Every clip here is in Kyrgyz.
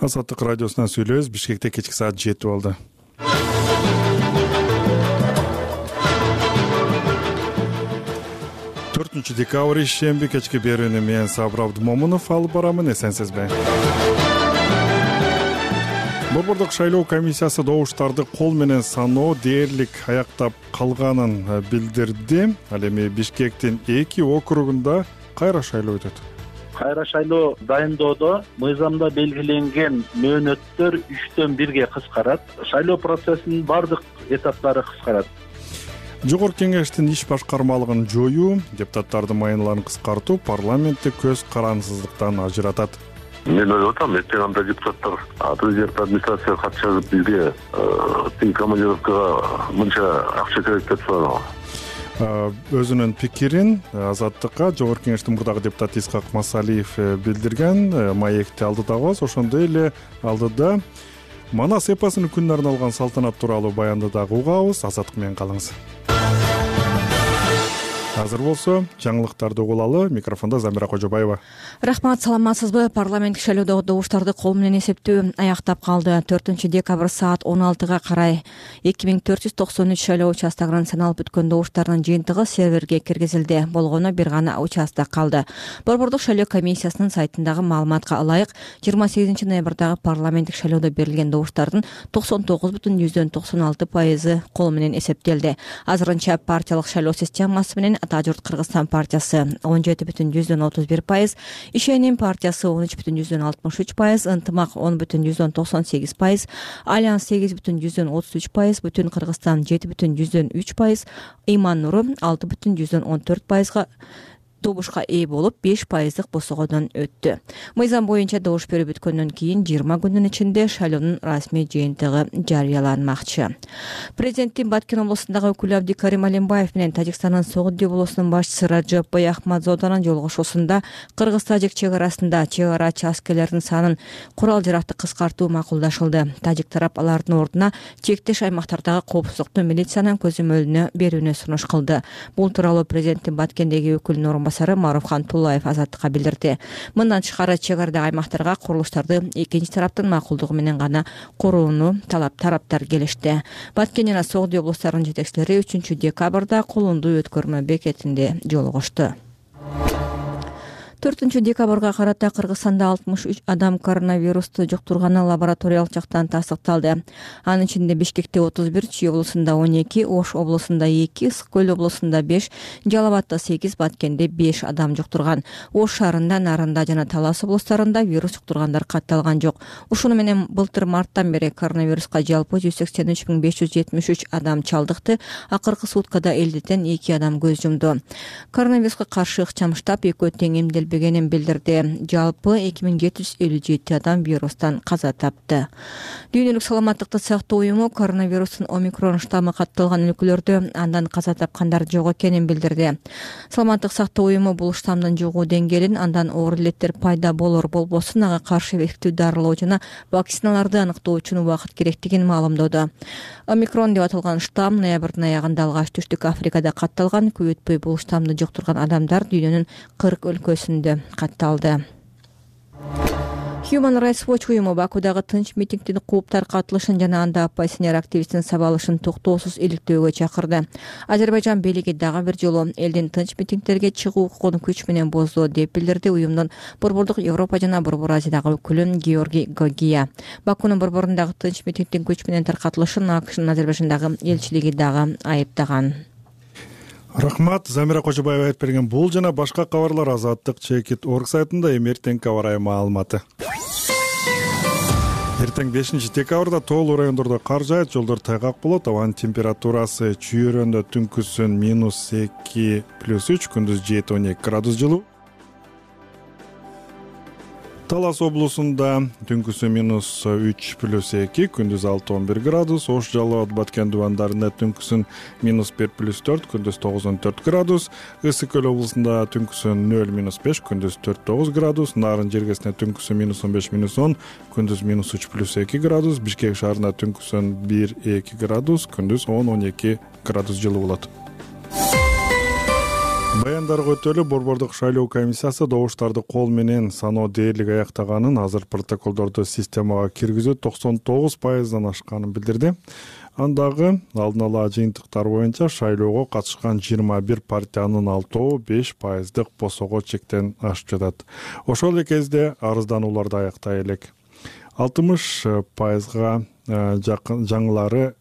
Азаттык радиосунан сүйлөбүз. Бишкекте кечки саат 7 болду. Декабрь ишемби кечки берүүнү мен Сабыр Абдымомунов алып барамын. Эсенсизби? Борбордук шайлоо комиссиясы добуштарды кол менен саноо дээрлик аяктап калганын билдирди. Ал эми Бишкектин 2 округунда кайра шайлоо өтөт. Кайра шайлоо дайындоодо мыйзамда белгиленген мөөнөттөр 3-төн 1-ге кыскарат. Шайлоо процессинин бардык этаптары кыскарат. Жогорку кеңештин иш башкармалыгын жоюу, депутаттардын маяныларын кыскартуу парламентти көз карансыздыктан ажыратат. Мен ойлоп атам, эртең анда депутаттар президент администрацияга кат жазып бизге тиң командировкага мынча акча керек деп суранат. Өзүнүн пикирин Азаттыкка жогорку кеңештин мурдагы депутаты Исхак Масалиев билдирген. Маекти алдыдабыз. Ошондой эле алдыда Манас эпосунун күнүнө арналган салтанат тууралуу баянды дагы угабыз. Азаттык менен калыңыз. Азыр болсо жаңылыктарды угулалы. Микрофондо Замира Кожобаева. Рахмат, саламатсызбы? Парламент шайлоодогу добуштарды кол менен эсептөө аяктап калды. 4-декабрь саат 16-га карай 2493 шайлоо участогунан саналып бүткөн добуштардын жыйынтыгы серверге киргизилди. Болгону бир гана участок калды. Борбордук шайлоо комиссиясынын сайтындагы маалыматка ылайык 28 ноябрдагы парламенттик шайлоодо берилген добуштардын 99,96% кол менен эсептелди. Азырынча партиялык шайлоо системасы менен Ата журт Кыргызстан партиясы 17,31%, Ишеним партиясы 13,63%, Ынтымак 10,98%, Альянс 8,33%, Бүтүн Кыргызстан 7,3%, Иман Нуру 6,14%га добушка ээ болуп 5%дык босогодон өттү. Мыйзам боюнча добуш берүү бүткөндөн кийин 20 күнүн ичинде шайлоонун расмий жыйынтыгы жарыяланмакчы. Президенттин Баткен облусундагы өкүлү Абдикарим Алимбаев менен Тажикстандын Согуд облусунун башчысы Раджаб Баяхмадзоданын жолугушуусунда Кыргыз-Тажик чек арасында чек ара участкелеринин санын курал-жаракты кыскартуу макулдашылды. Тажик тарап алардын ордуна чектеш аймактардагы коопсуздукту милициянын көзөмөлүнө берүүнү сунуш кылды. Бул тууралуу президенттин Баткендеги өкүлүнүн орунбасары Маруфхан Туллаев Азаттыкка билдирди. Мындан тышкары чек арада аймактарга курулуштарды экинчи тараптын макулдугу менен гана курууну тараптар келишти. Баткен жана Согуд облустарынын жетекчилери 3-декабрда Кулунду өткөрмө бекетинде жолугушту. 4-декабрга карата Кыргызстанда 63 адам коронавирусту жуктурганы лабораториялык жактан тастыкталды. Анын ичинде Бишкекте 31, Чүй облусунда 12, Ош облусунда 2, Ысык Көл облусунда 5, Жалал Абадта 8, Баткенде 5 адам жуктурган. Ош шаарында, Нарында жана Талас облустарында вирус жуктургандар катталган жок. Ушуну менен былтыр марттан бери коронавируска жалпы 183,573 адам чалдыкты. Акыркы суткада элдетен 2 адам көз жумду. Коронавируска каршы ыкчам штаб экөө тең эмделбегенин билдирди. Жалпы 2757 адам вирустан каза тапты. Дүйнөлүк саламаттыкты сактоо уюму коронавирустун омикрон штаммы катталган өлкөлөрдө андан каза тапкандар жок экенин билдирди. Саламаттык сактоо уюму бул штамдын жугуу деңгээлин, андан оор илеттер пайда болор болбосун ага каршы эффективдүү дарылоо жана вакциналарды аныктоо үчүн убакыт керектигин маалымдоду. Омикрон деп аталган штамм ноябрдын аягында алгач Түштүк Африкада катталган. Көп өтпөй бул штамды жуктурган адамдар дүйнөнүн 40 өлкөсүндө катталды. Human Rights Watch уюму Бакудагы тынч митингдин кууп таркатылышын жана анда оппозиционер активисттин сабалышын токтоосуз иликтөөгө чакырды. Азербайжан бийлиги дагы бир жолу элдин тынч митингдерге чыгуу укугун күч менен боздоо деп билдирди уюмдун Борбордук Европа жана Борбор Азиядагы өкүлү Георгий Гогия. Бакунун борборундагы тынч митингдин күч менен таркатылышын АКШнын Азербайжандагы элчилиги дагы айыптаган. Рахмат, Замира Кожобаева айтып берген бул жана башка кабарлар Азаттык Чекит.org сайтында эртеңки аба ырайы маалыматы. Эртең 5-декабрда тоолуу райондордо кар жаайт, жолдор тайгак болот. Абанын температурасы Чүйөрөндө түнкүсүн -2 +3, күндүз 7-12 градус жылуу. Талас облусунда түнкүсү -3 +2, күндүз 6-11 градус. Ош, Жалал Абад, Баткен дубандарында түнкүсүн -1 +4, күндүз 9-14 градус. Ысык Көл облусунда түнкүсүн 0-5, күндүз 4-9 градус. Нарын жергесинде түнкүсүн -15-10, күндүз -3 +2 градус. Бишкек шаарында түнкүсүн 1-2 градус, күндүз 10-12 градус жылуу болот. Баяндарга өтөлү Борбордук шайлоо комиссиясы добуштарды кол менен саноо дээрлик аяктаганын, азыр протоколдорду системага киргизүү 99%дан ашканын билдирди. Андагы алдын ала жыйынтыктар боюнча шайлоого катышкан 21 партиянын 6-ы 5%дык босого чектен ашып жатат. Ошол эле кезде арызданууларды аяктай элек. 60%га жаңылары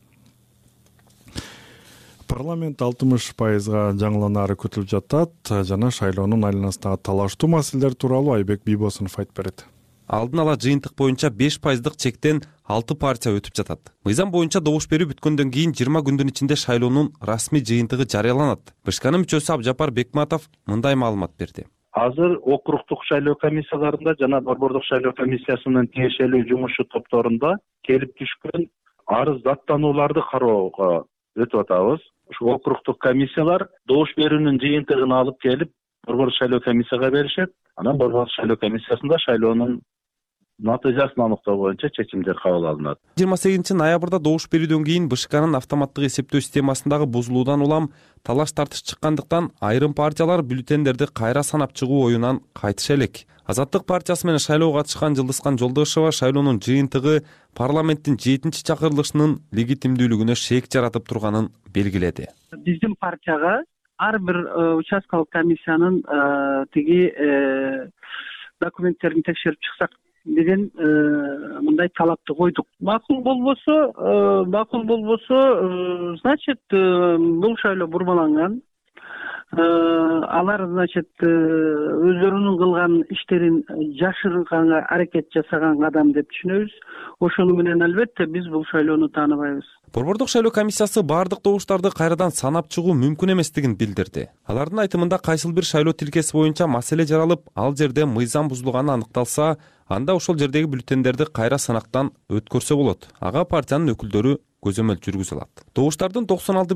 парламент 60%га жаңыланары күтүлүп жатат жана шайлоонун айланасындагы талаштуу маселелер тууралуу Айбек Бийбосунов айтып берет. Алдын ала жыйынтык боюнча 5%дык чектен 6 партия өтүп жатат. Мыйзам боюнча добуш берүү бүткөндөн кийин 20 күндүн ичинде шайлоонун расмий жыйынтыгы жарыяланат. БШКнын мүчөсү Абжапар Бекматов мындай маалымат берди. Азыр округдук шайлоо комиссияларында жана Борбордук шайлоо комиссиясынын тиешелүү жумуш топторунда келип түшкөн арыз даттанууларды кароого өтүп атабыз. Ушу округдук комиссиялар добуш берүүнүн жыйынтыгын алып келип Борбордук шайлоо комиссияга беришет. Анан Борбордук шайлоо комиссиясында шайлоонун натыйжасын аныктоо боюнча чечимдер кабыл алынат. 28 ноябрда добуш берүүдөн кийин БШКнын автоматтык эсептөө системасындагы бузулуудан улам талаш тартыш чыккандыктан айрым партиялар бюллетендерди кайра санап чыгуу оюнан кайтыша элек. Азаттык партиясы менен шайлоого катышкан Жылдыскан Жолдошева шайлоонун жыйынтыгы парламенттин 7-чакырылышынын легитимдүүлүгүнө шек жаратып турганын белгиледи. Биздин партияга ар бир участкалык комиссиянын тиги документтерин текшерип чыксак деген мындай талапты койдук. Макул болбосо, значит, бул шайлоо бурмаланган. Алар, значит, өздөрүнүн кылган иштерин жашырганга аракет жасаган кадам деп түшүнөбүз. Ошону менен албетте биз бул шайлоону тааныбайбыз. Борбордук шайлоо комиссиясы бардык добуштарды кайрадан санап чыгуу мүмкүн эместигин билдирди. Алардын айтымында кайсыл бир шайлоо тилкеси боюнча маселе жаралып, ал жерде мыйзам бузулганы аныкталса, анда ошол жердеги бюллетендерди кайра санактан өткөрсө болот. Ага партиянын өкүлдөрү көзөмөл жүргүзө алат. Добуштардын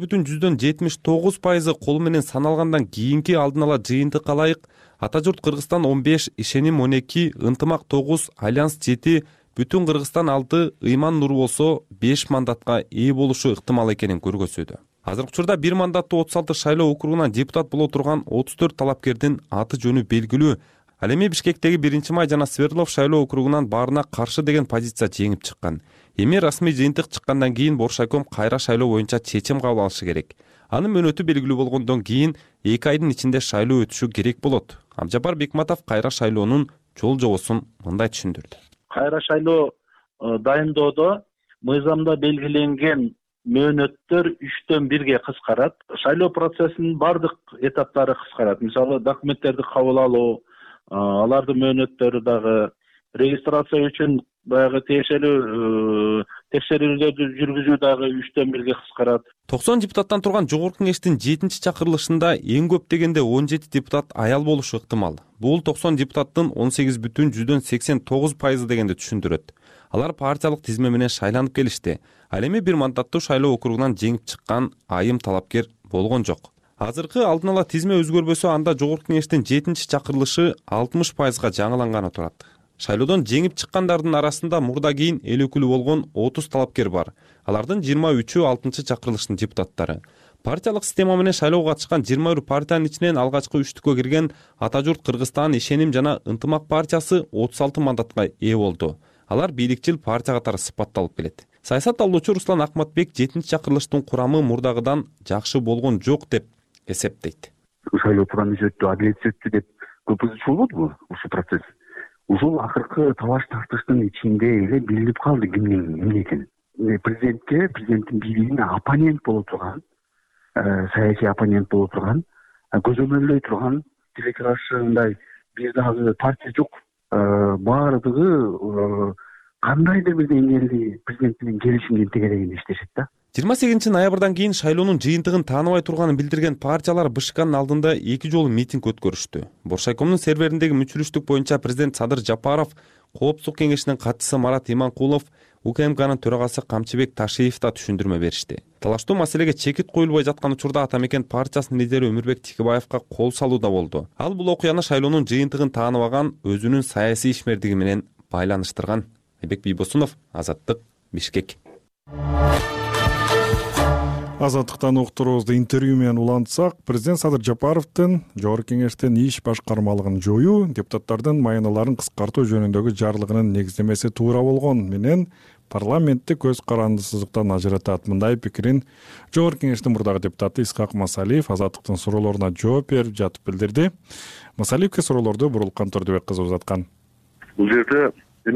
96,79%ы кол менен саналгандан кийинки алдын ала жыйынтыкка ылайык Ата журт Кыргызстан 15, Ишеним 12, Ынтымак 9, Альянс 7, Бүтүн Кыргызстан 6, Ыйман Нур болсо 5 мандатка ээ болушу ыктымал экенин көргөзүүдө. Азыркы учурда 1 мандаттуу 36 шайлоо округунан депутат боло турган 34 талапкердин аты жөнү белгилүү. Ал эми Бишкектеги 1-Май жана Свердлов шайлоо округунан баарына каршы деген позиция жеңип чыккан. Эми расмий жыйынтык чыккандан кийин Боршайком кайра шайлоо боюнча чечим кабыл алышы керек. Анын мөөнөтү белгилүү болгондон кийин 2 айдын ичинде шайлоо өтүшү керек болот. Абжапар Бекматов кайра шайлоонун жол жобосун мындай түшүндүрдү. Кайра шайлоо дайындоодо мыйзамда белгиленген мөөнөттөр 3-төн 1-ге кыскарат. Шайлоо процессинин бардык этаптары кыскарат. Мисалы документтерди кабыл алуу, алардын мөөнөттөрү дагы регистрация үчүн баягы тиешелүү текшерүүлөрдү жүргүзүү дагы 3-төн 1-ге кыскарат. 90 депутаттан турган жогорку кеңештин 7-чакырылышында эң көп дегенде 17 депутат аял болушу ыктымал. Бул 90 депутаттын 18,89% дегенди түшүндүрөт. Алар партиялык тизме менен шайланып келишти. Ал эми 1 мандаттуу шайлоо округунан жеңип чыккан айым талапкер болгон жок. Азыркы алдын ала тизме өзгөрбөсө, анда жогорку кеңештин 7-чакырылышы 60%га жаңыланганы турат. Шайлоодон жеңип чыккандардын арасында мурда кийин эл өкүлү болгон 30 талапкер бар. Алардын 23-ü 6-чакырылыштын депутаттары. Партиялык система менен шайлоого катышкан 21 партиянын ичинен алгачкы 3-түккө кирген Ата журт Кыргызстан, Ишеним жана Ынтымак партиясы 36 мандатка ээ болду. Алар бийликчил партия катары сыпатталып келет. Саясат алуучу Руслан Акматбек 7-чакырылыштын курамы мурдагыдан жакшы болгон жок деп эсептейт. Шайлоо туура өттү, адилетсиз өттү деп көп болбодубу ушу процесс? Ушул акыркы талаш тартыштын ичинде эле билинип калды кимдин эмне экени. Президенттин бийлигине оппонент боло турган, саясий оппонент боло турган, көзөмөлдөй турган тилекке каршындай бир дагы партия жок. Баардыгы кандайдыр бир деңгээлде президент менен келишимдин тегерегинде иштешет да. 28 ноябрдан кийин шайлоонун жыйынтыгын тааныбай турганын билдирген партиялар БШКнын алдында 2 жолу митинг өткөрүштү. Боршайкомдун сервериндеги мүчүлүштүк боюнча президент Садыр Жапаров, Коопсуздук кеңешинин катчысы Марат Иманкулов, УКМКнын төрагасы Камчыбек Ташиев да түшүндүрмө беришти. Талаштуу маселеге чекит коюлбай жаткан учурда Ата мекен партиясынын лидери Өмүрбек Тикибаевка кол салуу да болду. Ал бул окуяны шайлоонун жыйынтыгын тааныбаган өзүнүн саясий ишмердиги менен байланыштырган. Айбек Бийбосунов, Азаттык, Бишкек. Азаттыктан уктуруубузду интервью менен улантсак, президент Садыр Жапаровдун жогорку кеңештен иш башкармалыгын жоюу, депутаттардын майналарын кыскартуу жөнүндөгү жарлыгынын негиздемеси туура болгон менен парламентти көз карандысыздыктан ажыратат. Мындай пикирин жогорку кеңештин мурдагы депутаты Исхак Масалиев Азаттыктын суроолоруна жооп берип жатып билдирди. Масалиевке суроолорду Бурулкан Төрдөбек кызы узаткан. Бул жерде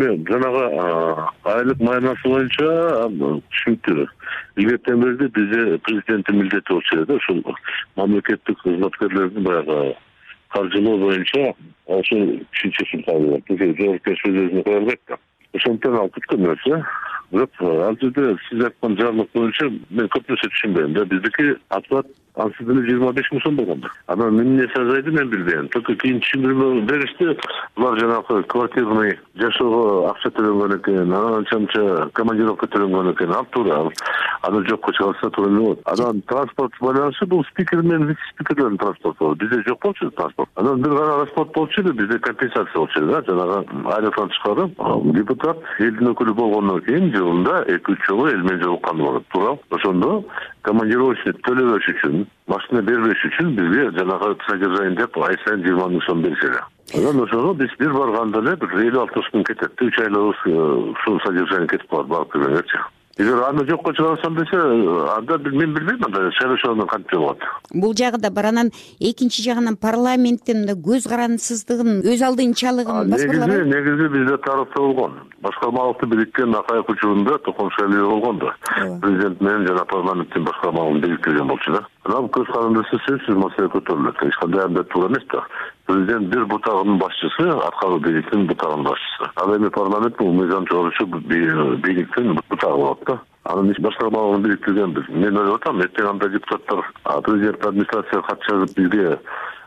жанагы айлык майнасы боюнча түшүнүктүү. Илгертен бери бизде президенттин милдети болчу эле да, ушул мамлекеттик кызматкерлердин баягы каржылоо боюнча ошол түшүнчөсүн кабыл алат. Жогорку сөзүн кое албайт да. Ошондон алып кеткен нерсе. Бирок ал жерде сиз айткан жарлык боюнча мен көп нерсе түшүнбөйм да. Биздики оплат ансыз деле 25 миң сом болгон. Анан эмне сажайды мен билбейм. Только кийин түшүндүрмө беришти. Булар жанагы квартирный жашоого акча төлөнгөн экен, анан анча командировка төлөнгөн экен. Ал туура. Аны жокко чыгарса туура эле болот. Анан транспорт байланышы бул спикер менен вице-спикерлердин транспорту. Бизде жок болчу транспорт. Анан бир гана расход болчу эле, бизде компенсация болчу эле да. Жанагы айлыктан чыгарып, депутат элдин өкүлү болгондон кийин жылында 2-3 жолу эл менен жолуккан болот. Туура. Ошондо командировочный төлөбөш үчүн, машина бербеш үчүн бизге жанагы содержание деп ай сайын 20 миң сом беришет. Анан ошого биз бир барганда эле 50-60 күн кетет. 3 айлык ушул содержание кетип калат барып келгенчи. Эгер аны жокко чыгарсам десе, анда мен билбейм, анда шайлоочулардан кантип болот. Бул жагы да бар. Анан экинчи жагынан парламенттин көз карандысыздыгын, өз алдынчалыгын баскарлабайбы? Негизи бизде тарыхта болгон. Башкармалыкты бириктирген акаев учурунда Токон Шайлоо болгон да. Президент менен жана парламенттин башкармалыгын бириктирген болчу да. Анан көз карандысы сөзсүз маселе көтөрүлөт. Эч кандай анда туура эмес да. Президент бир бутагынын башчысы, аткаруу бийликтин бутагынын башчысы. Ал эми парламент бул мыйзам чыгаруучу бийликтин бутагы болот да. Анын иш башкармалыгын бириктиргенбиз. Мен ойлоп атам, эртең анда депутаттар президент администрацияга кат жазып бизге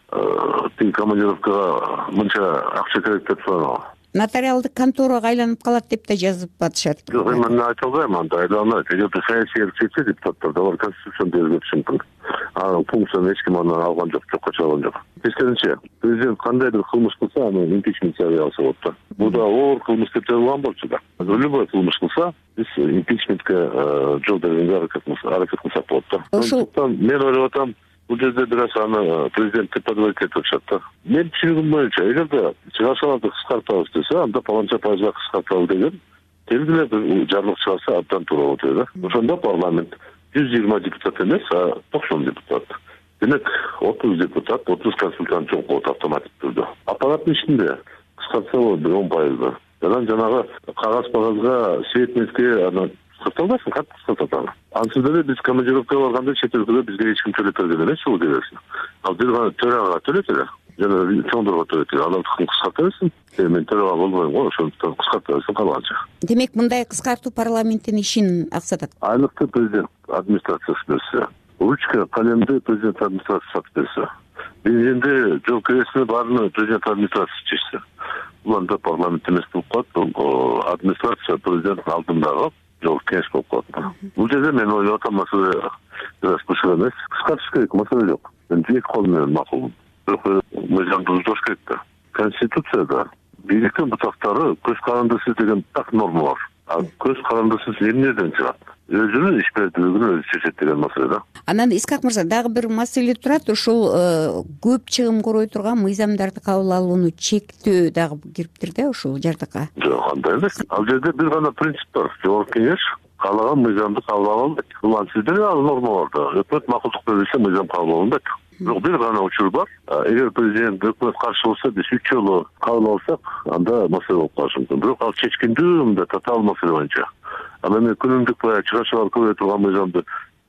тиң командировкага мынча акча керек деп суранабы. Нотариалдык конторага айланып калат деп да жазып атышат. Жок, мен айта албайм, анда айланат. Эгер саясий эркчиликте депутаттар да бар, конституцияны өзгөртүш мүмкүн. Анын функцияны эч ким андан алган жок, жокко чыгарган жок. Тескерисинче, президент кандай бир кылмыш кылса, аны импичмент жарыяласа болот да. Бул да оор кылмыш деп табылган болчу да. Любой кылмыш кылса, биз импичментке жол бергенге аракет кылсак болот да. Ошондуктан мен ойлоп атам, бул жерде бир аз аны президентке подводить этип атышат да. Мен түшүнүгүм боюнча, эгерде чыгарсаларды кыскартабыз десе, анда паланча пайызга кыскартабыз деген белгилүү бир жарлык чыгарса абдан туура болот да. Ошондо парламент 120 депутат эмес, 90 депутат. Демек 30 депутат, 30 консультант жок болот автоматик түрдө. Аппараттын ичинде кыскартса болот 10%. Анан жанагы кагаз-багазга, светметке аны кыскартабайсың, кантип кыскартат? Ансыз деле биз командировкага барганда чет өлкөдө бизге эч ким төлөп берген эмес ушул кебесин. Ал бир гана төрага төлөйт эле. Жана чоңдорго төлөйт эле. Анан кыскартабайсың. Мен төрага болбойм го, ошондуктан кыскартабайсың калганча. Демек мындай кыскартуу парламенттин ишин аксатат. Айлыкты президент администрациясы берсе, ручка, калемди президент администрациясы сатып берсе, бензинди жол киресини баарын президент администрациясы чечсе, бул анда парламент эмес болуп калат, бул администрация президенттин алдындагы жол кеңеш болуп калат. Бул жерде мен ойлоп атам, маселе бир кышык эмес, кыскартыш керек, маселе жок. Мен эки кол менен макулмун. Бирок мыйзамды буздуруш керек да. Конституцияда бийликтин бутактары көз карандысыз деген так норма бар. А көз карандысыз эмнеден чыгат? Өзүнүн ишмердүүлүгүн өзү чечет деген маселе да. Анан Исхак мырза, дагы бир маселе турат. Ушул көп чыгым корой турган мыйзамдарды кабыл алууну чектөө дагы кириптир да ушул жардыкка. Жок, андай эмес. Ал жерде бир гана принцип бар. Жогорку кеңеш каалаган мыйзамды кабыл ала албайт. Бул сизде ал норма бар да. Өкмөт макулдук берилсе мыйзам кабыл алынбайт. Бирок бир гана учур бар. Эгер президент өкмөт каршы болсо, биз 3 жолу кабыл алсак, анда маселе болуп калышы мүмкүн. Бирок ал чечкиндүү мында татаал маселе боюнча. Анан эми күнүмдүк баягы чыгарчылар көбөй турган мыйзамды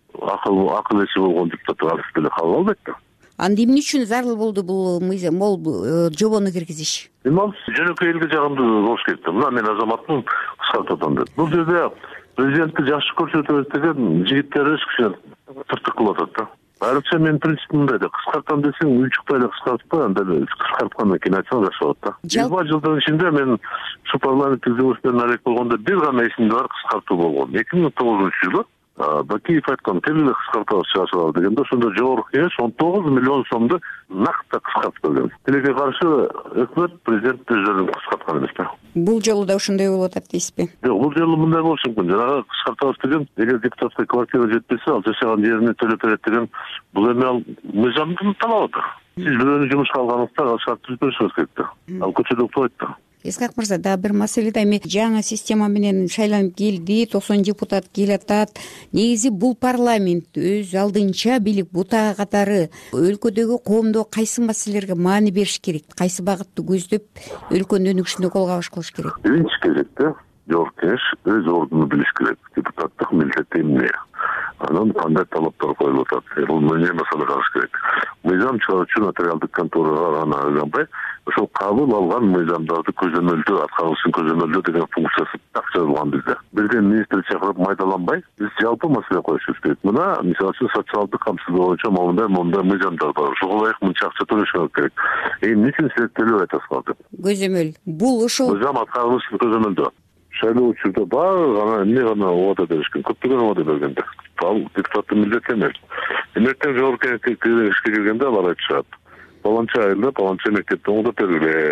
акыл эси болгон депутаттар алып деле кабыл албайт да. Анда эмне үчүн зарыл болду бул мыйзам, бул жобону киргизиш? Эми ал жөнөкөй элге жагымдуу болуш керек да. Мына мен азаматмын, кыскартатам деп. Бул жерде президентти жакшы көрсөтөбүз деген жигиттер өз киши тыртык кылып атат да. Айрыкча мен принципим мындай да, кыскартам десең унчукпай эле кыскартпа, анда кыскарткандан кийин айтсаң жакшы болот да. 20 жылдын ичинде мен ушу парламенттик жумуш менен алек болгондо бир гана эсимде бар кыскартуу болгон. 2009-жылы Бакиев айткан келе кыскартабыз чыгарсалар дегенде, ошондо жогорку кеңеш 19 миллион сомду накта кыскартып берген. Тилекке каршы өкмөт президент өздөрүн кыскарткан эмес да. Бул жолу да ошондой болуп атат дейсизби? Жок, бул жолу мындай болушу мүмкүн. Жанагы кыскартабыз деген, эгер депутатка квартира жетпесе, ал жашаган жерине төлөп берет деген, бул эми ал мыйзамдын талабы. Сиз бирөөнү жумушка алганыңызда ал шарт түзүп беришиңиз керек да. Ал көчөдө утпайт да. Исхак мырза, дагы бир маселе да, эми жаңы система менен шайланып келди, 90 депутат келатат. Негизи бул парламент өз алдынча бийлик бута катары өлкөдөгү коомдоо кайсы маселелерге маани бериш керек, кайсы багытты көздөп өлкөнүн өнүгүшүндө кол кабыш кылыш керек? Биринчи кезекте жогорку кеңеш өз ордуну билиш керек. Депутаттык милдети эмне? Анан кандай талаптар коюлуп атат? Бул эмне маселе караш керек? Мыйзам чыгаруучу нотариалдык конторага гана ойлонбой, ошол кабыл алган мыйзамдарды көзөмөлдөө, аткарылышын көзөмөлдөө деген функциясы так жазылган бизде. Бирден министр чакырып майдаланбай, биз жалпы маселе коюшубуз керек. Мына мисалы үчүн социалдык камсыздоо боюнча моундай мыйзамдар бар. Ошого ылайык мынча акча төлөшүңөр керек. Эмне үчүн силер төлөп атасыңар деп. Көзөмөл. Бул ошол мыйзам аткарылышын көзөмөлдөө. Шайлоо учурда баары гана эмне гана убада беришкен, көптөгөн убада бергенде. Ал депутаттын милдети эмес. Эртең жогорку кеңешке келгенде алар айтышат. Баланча айылда, баланча мектепте оңдоп бергиле.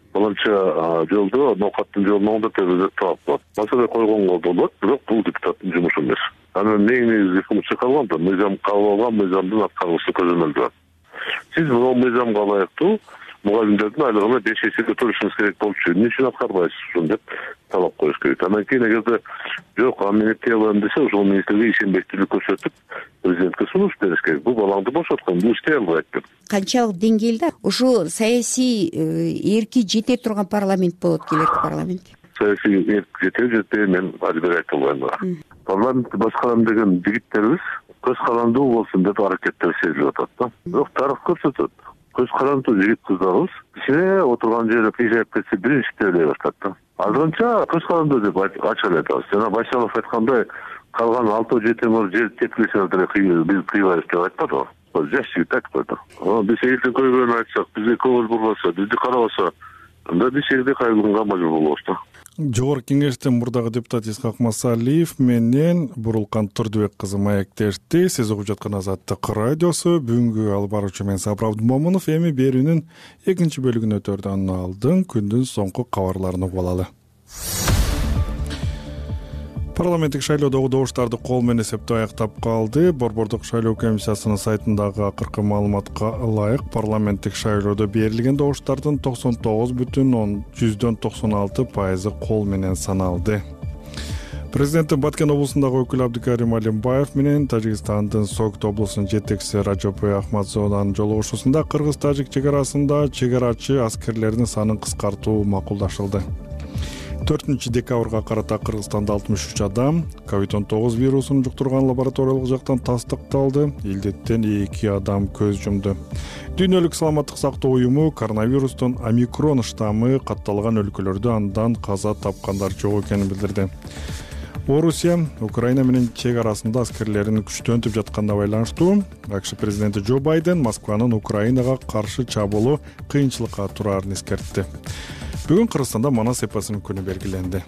Баланча жолдо, ноокаттын жолун оңдоп бергиле деп талап кылат. Маселе койгонго болот, бирок бул депутаттын жумушу эмес. Анан негизи функция калган да, мыйзам кабыл алган мыйзамдын аткарылышын көзөмөлдөө. Сиз бул мыйзамга ылайыктуу мугалимдердин айлыгына 5 эсе көтөрүшүңүз керек болчу. Эмне үчүн аткарбайсыз ушуну деп талап коюш керек. Андан кийин эгерде жок, аны мен эптей алам десе, ошол министрге ишенбестүүлүк көрсөтүп, президентке сунуш бериш керек. Бул балаңды бошоткон, бул иштей албайт деп. Канчалык деңгээлде ушу саясий эрки жете турган парламент болот келерки парламент? Саясий эрк жетпей, мен али бери айта албайм. Парламентти башкарам деген жигиттерибиз көз карандуу болсун деп аракеттер сезилип атат да. Бирок тарых көрсөтөт. Көз карандуу жигит кыздарыбыз кичине отурган жерде кыйжайып кетсе биринчи тейлей баштайт да. Азырынча көз карандуу деп ача алабыз. Жана Байшалов айткандай, калган 6-7 мөр жер тепилсеңер деле биз кыйбайбыз деп айтпады. Жаш жигит айтып койду. Биз элдин көйгөйүн айтсак, бизге көңүл бурбаса, бизди карабаса, анда биз жерде кайгылганга мажбур болобуз да. Жогорку кеңештин мурдагы депутат Исхак Масалиев менен Бурулкан Турдубек кызы маектешти. Сиз угуп жаткан Азаттык радиосу. Бүгүнкү алып баруучу мен Сапар Абдумомунов. Эми берүүнүн экинчи бөлүгүн өтөрдөн алдын күндүн соңку кабарларын угуп алалы. Парламенттик шайлоодогу добуштарды кол менен эсептөө аяктап калды. Борбордук шайлоо комиссиясынын сайтындагы акыркы маалыматка ылайык парламенттик шайлоодо берилген добуштардын 99,96% кол менен саналды. Президенти Баткен облусундагы өкүл Абдыкарим Алимбаев менен Тажикстандын Согд облусунун жетекчиси Раджапай Ахмадзованын жолугушуусунда кыргыз-тажик чек арасында чек арачы аскерлердин санын кыскартуу макулдашылды. 4 декабрга карата Кыргызстанда 63 адам COVID-19 вирусун жуктурган лабораториялык жактан тастыкталды. Илдеттен 2 адам көз жумду. Дүйнөлүк саламаттык сактоо уюму коронавирустун омикрон штаммы катталган өлкөлөрдө андан каза тапкандар жок экенин билдирди. Орусия Украина менен чек арасында аскерлерин күчтөнтүп жатканына байланыштуу АКШ президенти Джо Байден Москванын Украинага каршы чабуулу кыйынчылыкка турарын эскертти. Бүгүн Кыргызстанда Манас эпосунун күнү белгиленди.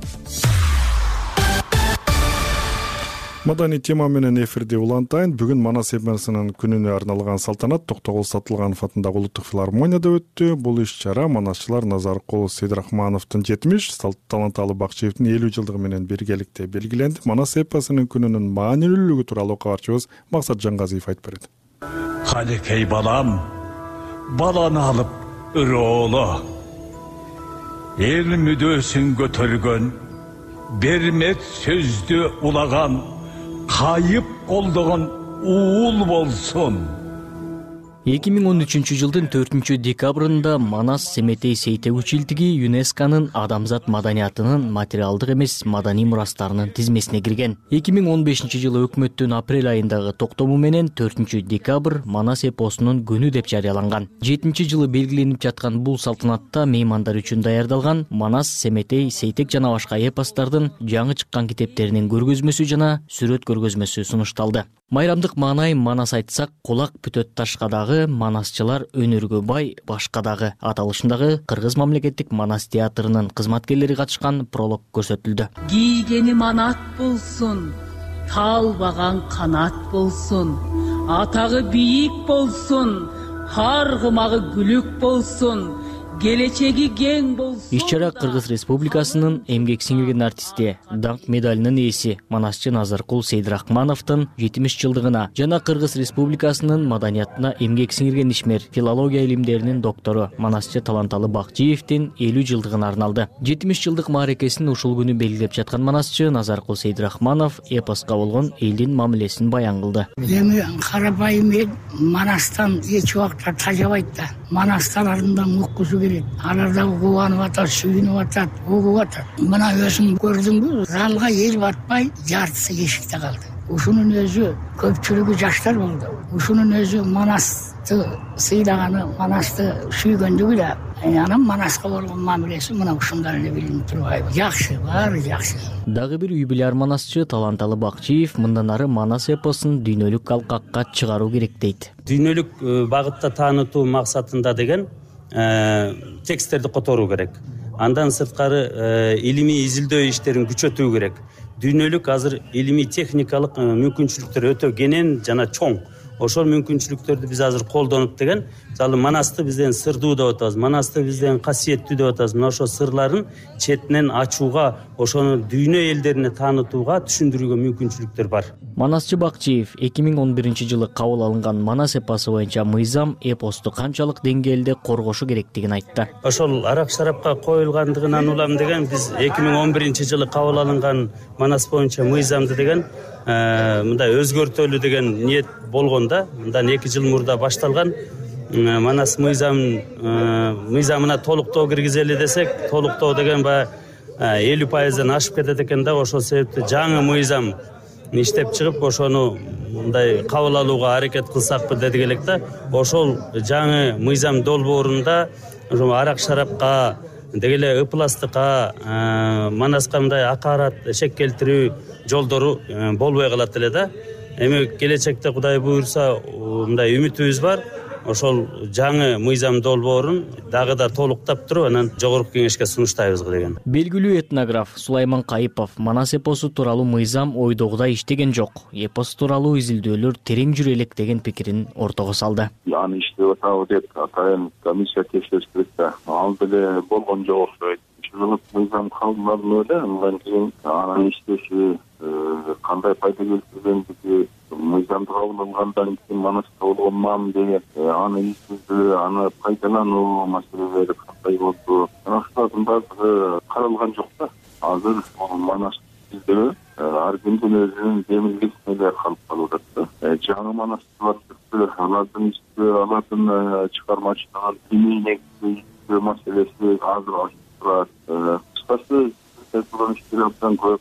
Маданий тема менен эфирде улантайын. Бүгүн Манас эпосунун күнүнө арналган салтанат Токтогул Сатылганов атындагы улуттук филармонияда өттү. Бул иш-чара манасчылар Назаркул Сейдрахмановдун 70, Таланталы Бакчиевдин 50 жылдыгы менен биргеликте белгиленди. Манас эпосунун күнүнүн маанилүүлүгү тууралуу кабарчыбыз Максат Жангазиев айтып берет. Кадыкей балам, баланы алып өр оолу. Эл мүдөөсүн көтөргөн, бермет сөздү улаган, кайып колдогон уул болсун. 2013 жылдын 4 декабрында Манас Семетей Сейтек училтиги ЮНЕСКОнун адамзат маданиятынын материалдык эмес маданий мурастарынын тизмесине кирген. 2015 жылы өкмөттүн апрель айындагы токтому менен 4 декабрь Манас эпосунун күнү деп жарыяланган. 7 жылы белгиленип жаткан бул салтанатта меймандар үчүн даярдалган Манас Семетей Сейтек жана башка эпостордун жаңы чыккан китептеринин көргөзмөсү жана сүрөт көргөзмөсү сунушталды. Майрамдык маанай Манас айтсак, кулак бүтөт ташка дагы, манасчылар өнөргө бай башка дагы аталышындагы Кыргыз мамлекеттик Манас театрынын кызматкерлери катышкан пролог көрсөтүлдү. Кийгени манат болсун, талбаган канат болсун, атагы бийик болсун, каргымагы күлүк болсун, келечеги кең болсун. Иш чара Кыргыз Республикасынын эмгек сиңирген артисти, даңк медалынын ээси Манасчы Назаркул Сейдирахмановдун 70 жылдыгына жана Кыргыз Республикасынын маданиятына эмгек сиңирген ишмер, филология илимдеринин доктору Манасчы Таланталы Бакчиевдин 50 жылдыгына арналды. 70 жылдык мааракесин ушул күнү белгилеп жаткан Манасчы Назаркул Сейдирахманов эпоска болгон элдин мамилесин баян кылды. Эми карабайым эл Манастан эч убакта тажабайт да. Манасталарынан уккусу келет. Алар да кубанып атат, сүйүнүп атат, угуп атат. Мына өзүм көрдүңбү? Залга эл батпай, жартысы эшикте калды. Ушунун өзү көпчүлүгү жаштар болду. Ушунун өзү Манасты сыйлаганы, Манасты сүйгөндүгү да, анан Манаска болгон мамилеси мына ушундан эле билинип турбайбы. Жакшы, баары жакшы. Дагы бир юбиляр Манасчы Таланталы Бакчиев мындан ары Манас эпосун дүйнөлүк алкакка чыгаруу керек дейт. Дүйнөлүк багытта таанытуу максатында деген тексттерди которуу керек. Андан сырткары илимий изилдөө иштерин күчөтүү керек. Дүйнөлүк азыр илимий техникалык мүмкүнчүлүктөр өтө кенен жана чоң. Ошол мүмкүнчүлүктөрдү биз азыр колдонуп деген, мисалы Манасты бизден сырдуу деп атабыз, Манасты бизден касиеттүү деп атабыз. Мына ошол сырларын четинен ачууга, ошону дүйнө элдерине таанытууга, түшүндүрүүгө мүмкүнчүлүктөр бар. Манасчы Бакчиев 2011 жылы кабыл алынган Манас эпосу боюнча мыйзам эпосту канчалык деңгээлде коргошу керектигин айтты. Ошол арак шарапка коюлгандыгынан улам деген биз 2011 жылы кабыл алынган Манас боюнча мыйзамды деген мындай өзгөртөлү деген ниет болгон да. Мындан 2 жыл мурда башталган. Манас мыйзамына толуктоо киргизели десек, толуктоо деген 50%дан ашып кетет экен да. Ошол себептен жаңы мыйзам иштеп чыгып, ошону мындай кабыл алууга аракет кылсакпы дедик элек да. Ошол жаңы мыйзам долбоорунда арак шарапка, деги эле ыпластыкка, Манаска мындай акарат, шек келтирүү жолдору болбой калат эле да. Эми келечекте Кудай буйрса мындай үмүтүбүз бар. Ошол жаңы мыйзам долбоорун дагы да толуктап туруп, анан жогорку кеңешке сунуштайбыз деген. Белгилүү этнограф Сулайман Кайыпов Манас эпосу тууралуу мыйзам ойдогудай иштеген жок. Эпос тууралуу изилдөөлөр терең жүрө элек деген пикирин ортого салды. Аны иштеп атабы деп атайын комиссия текшериш керек да. Ал деле болгон жок окшойт. Жылып мыйзам кабылданды эле, андан кийин анын иштеши кандай пайда келтиргендиги, мыйзамды кабылдангандан кийин Манаска болгон мамиле, аны изилдөө, аны пайдалануу маселелери кандай болду, ошолордун баардыгы каралган жок да. Азыр Манас изилдөө ар кимдин өзүнүн демилгесине эле калып калып атат да. Жаңы Манастар алардын чыгармачылыгын илимий негизде маселеси азыр ачылып турат. Кыскасы турган иштер абдан көп.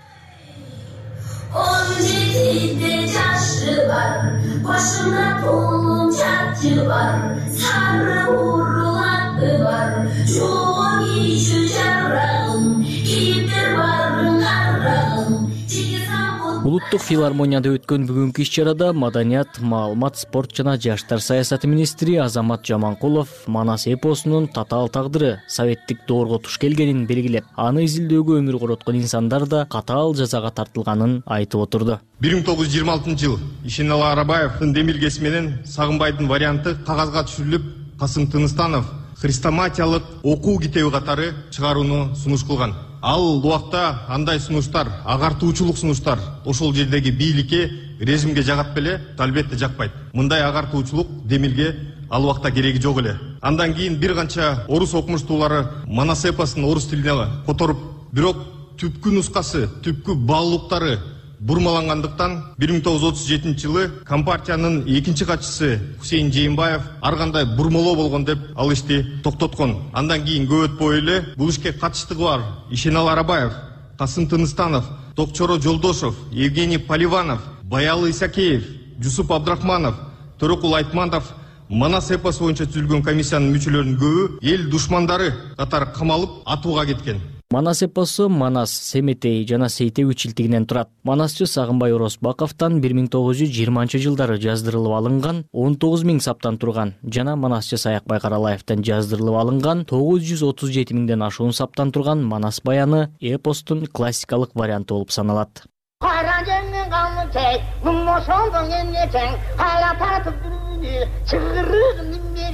Жашы бар, башында толун чачы бар, сары урул аты бар, жогон кийүүчү жарагым, кийиптер барын карагым. Улуттук филармонияда өткөн бүгүнкү иш-чарада маданият, маалымат, спорт жана жаштар саясаты министри Азамат Жаманкулов Манас эпосунун татаал тагдыры советтик доорго туш келгенин белгилеп, аны изилдөөгө өмүр короткон инсандар да катаал жазага тартылганын айтып отурду. 1926 жыл Ишеналы Арабаевдин демилгеси менен Сагынбайдын варианты кагазга түшүрүлүп, Касым Тыныстанов хрестоматиялык окуу китеби катары чыгарууну сунуш кылган. Ал убакта андай сунуштар, агартуучулук сунуштар ошол жердеги бийликке, режимге жагат беле, албетте жакпайт. Мындай агартуучулук демилге ал убакта кереги жок эле. Андан кийин бир канча орус окумуштуулары Манас эпосун орус тилине которуп, бирок түпкү нускасы, түпкү баалуулуктары бурмалангандыктан 1937 жылы Компартиянын экинчи катчысы Хусейин Жээнбаев ар кандай бурмалоо болгон деп ал ишти токтоткон. Андан кийин көп өтпөй эле бул ишке катыштыгы бар Ишеналы Арабаев, Касым Тыныстанов, Токчоро Жолдошов, Евгений Поливанов, Баялы Исакеев, Жусуп Абдрахманов, Төрөкул Айтманов Манас эпосу боюнча түзүлгөн комиссиянын мүчөлөрүнүн көбү эл душмандары катары камалып атууга кеткен. Манас эпосу Манас, Семетей жана Сейтек үчилтигинен турат. Манасчы Сагынбай Оросбаковдон 1920 жылдары жаздырылып алынган 19 000 саптан турган жана Манасчы Саякбай Каралаевден жаздырылып алынган 937 000ден ашуун саптан турган Манас баяны эпостун классикалык варианты болуп саналат.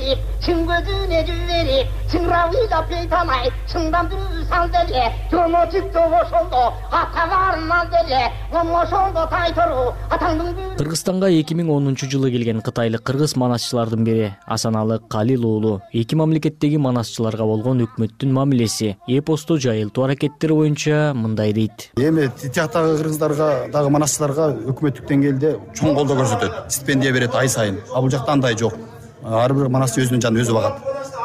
берип чың көзүнө жүз берип чыңырап ыйлап бейтамай чыңдандыруу сал деле жомо жүктө ошондо атагарын ал деле ошондо тайтыруу атаңдын. Кыргызстанга 2010 жылы келген кытайлык кыргыз манасчылардын бири Асаналы Калил уулу эки мамлекеттеги манасчыларга болгон өкмөттүн мамилеси, эпосту жайылтуу аракеттери боюнча мындай дейт. Эми тияктагы кыргыздарга дагы манасчыларга өкмөттүк деңгээлде чоң колдоо көрсөтөт. Стипендия берет ай сайын. А бул жакта андай жок. Ар бир манасчы өзүнүн жанын өзү багат.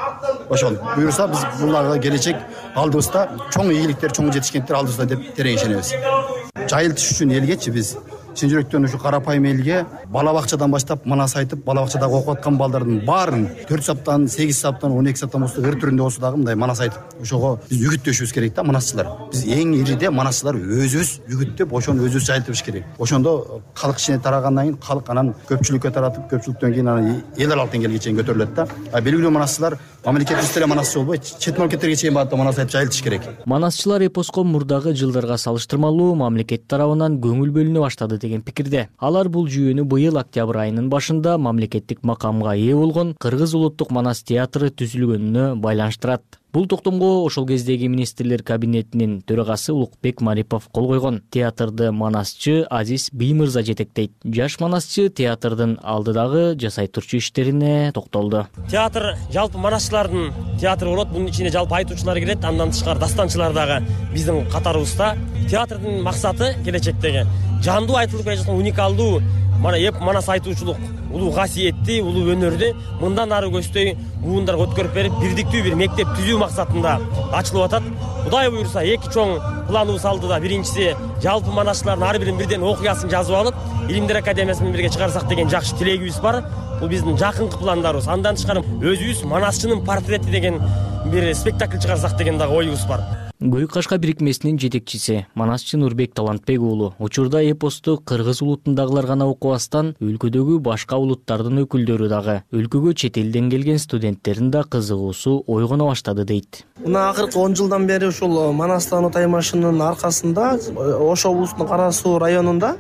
Ошол буюрса биз буларга келечек алдыбызда чоң ийгиликтер, чоң жетишкенттер алдыбызда деп терең ишенебиз. Жайылтыш үчүн элгечи биз чын жүрөктөн ушу карапайым элге бала бакчадан баштап манас айтып, бала бакчадагы окуп аткан балдардын баарын 4 саптан, 8 саптан, 12 саптан болсо ыр түрүндө болсо дагы мындай манас айтып, ошого биз үгүттөшүбүз керек да манасчылар. Биз эң ириде манасчылар өзүбүз үгүттөп, ошону өзүбүз жайылтыбыз керек. Ошондо калк ичине тарагандан кийин калк анан көпчүлүккө таратып, көпчүлүктөн кийин анан эл аралык деңгээлге чейин көтөрүлөт да. А белгилүү манасчылар мамлекетибизде эле манасчы болбой, чет мамлекеттерге чейин барып манас айтып жайылтыш керек. Манасчылар эпоско мурдагы жылдарга салыштырмалуу мамлекет тарабынан көңүл бөлүнө баштады деген пикирде. Алар бул жүйөнү быйыл октябрь айынын башында мамлекеттик макамга ээ болгон Кыргыз улуттук манас театры түзүлгөнүнө байланыштырат. Бул токтомго ошол кездеги министрлер кабинетинин төрагасы Улукбек Марипов кол койгон. Театрды манасчы Азиз Биймырза жетектейт. Жаш манасчы театрдын алдыдагы жасай турчу иштерине токтолду. Театр жалпы манасчылардын театры болот. Бунун ичине жалпы айтуучулар кирет, андан тышкары дастанчылар дагы биздин катарыбызда. Театрдын максаты келечектеги жандуу айтылып келе жаткан уникалдуу манас айтуучулук, улуу касиетти, улуу өнөрдү мындан ары көздөй буундарга өткөрүп берип, бирдиктүү бир мектеп түзүү максатында ачылып атат. Кудай буйрса, эки чоң планыбыз алдыда. Биринчиси жалпы манасчылардын ар биринин бирден окуясын жазып алып, Илимдер академиясы менен бирге чыгарсак деген жакшы тилегибиз бар. Бул биздин жакынкы пландарыбыз. Андан тышкары өзүбүз манасчынын портрети деген бир спектакль чыгарсак деген дагы оюбуз бар. Көйүк кашка бирикмесинин жетекчиси Манасчы Нурбек Талантбек уулу учурда эпосту кыргыз улутундагылар гана окубастан, өлкөдөгү башка улуттардын өкүлдөрү дагы, өлкөгө чет элден келген студенттердин да кызыгуусу ойгоно баштады дейт. Мына акыркы 10 жылдан бери ушул Манастан таймашынын аркасында Ош облусунун Кара Суу районунда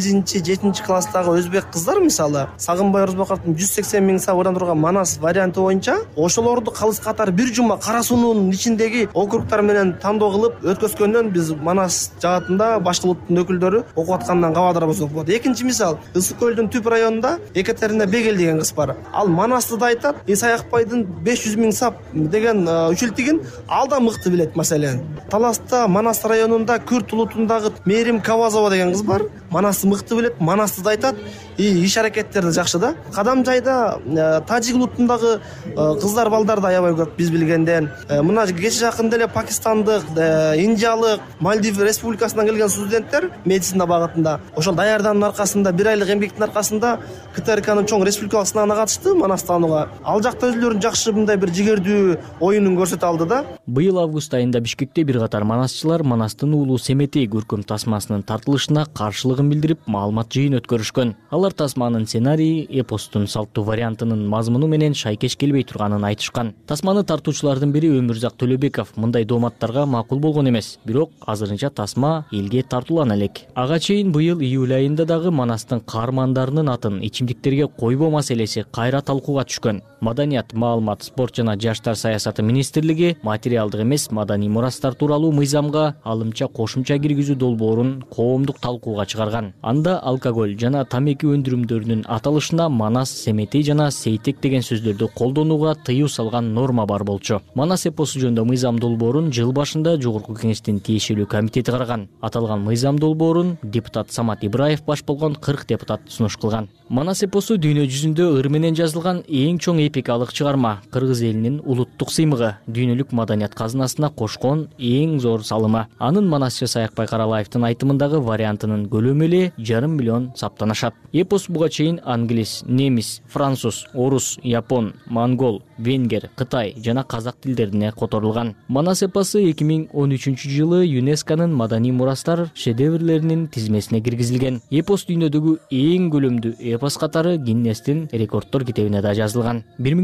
8-7 класстагы өзбек кыздар мисалы Сагынбай Орозбаковдун 180 миң сабырдан турган манас варианты боюнча ошолорду калыс катары бир жума Кара Суунун ичиндеги округтар менен тандоо кылып өткөзгөндөн биз манас жаатында башка улуттун өкүлдөрү окуп аткандан кабардарбыз деп болот. Экинчи мисал Ысык көлдүн түп районунда Екатерина Бегель деген кыз бар. Ал манасты да айтат. Исаякбайдын 500 миң сап деген үчүлтигин ал да мыкты билет. Маселен Таласта Манас районунда Күрт улутундагы Мерим Кавазова деген кыз бар. Манасты мыкты билет, манасты да айтат. Иш аракеттери жакшы да. Кадам жайда Тажик улутундагы кыздар балдар да аябай көп биз билгенден. Мына кече жакында эле Пакистандык, Индиялык, Мальдив республикасынан келген студенттер медицина багытында ошол даярдануунун аркасында, бир айлык эмгектин аркасында КТРКнын чоң республикалык сынагына катышты манастанууга. Ал жакта өзүлөрүнүн жакшы мындай бир жигердүү оюнун көрсөтө алды да. Быйыл август айында Бишкекте бир катар манасчылар Манастын уулу Семетей көркөм тасмасынын тартылышына каршылыгын билдирип, маалымат жыйын өткөрүшкөн. Алар тасманын сценарийи эпостун салттуу вариантынын мазмуну менен шайкеш келбей турганын айтышкан. Тасманы тартуучулардын бири Өмүрзак Төлөбеков мындай дооматтарга макул болгон эмес, бирок азырынча тасма элге тартуулана элек. Ага чейин быйыл июль айында дагы Манастын каармандарынын атын ичимдиктерге койбоо маселеси кайра талкууга түшкөн. Маданият, маалымат, спорт жана жаштар саясаты министрлиги материалдык эмес маданий мурастар тууралуу мыйзамга алымча кошумча киргизүү долбоорун коомдук талкууга чыгарган. Анда алкоголь жана тамеки өндүрүмдөрүнүн аталышына Манас, Семетей жана Сейтек деген сөздөрдү колдонууга тыюу салган норма бар болчу. Манас эпосу жөнүндө мыйзам долбоорун жыл башында Жогорку Кеңештин тиешелүү комитети караган. Аталган мыйзам долбоорун депутат Самат Ибраев баш болгон 40 депутат сунуш кылган. Манас эпосу дүйнө жүзүндө ыр менен жазылган эң чоң эпикалык чыгарма, кыргыз элинин улуттук сыймыгы, дүйнөлүк маданият казынасына кошкон эң зор салымы. Анын манасчы Саякбай Каралаевдин айтымындагы вариантынын көлөмү эле 5,5 миллион саптан ашат. Эпос буга чейин англис, немис, француз, орус, япон, монгол, венгер, кытай жана казак тилдерине которулган. Манас эпосу 2013 жылы ЮНЕСКОнун маданий мурастар шедеврлеринин тизмесине киргизилген. Эпос дүйнөдөгү эң көлөмдүү эпос катары Гиннестин рекордтор китебине да жазылган.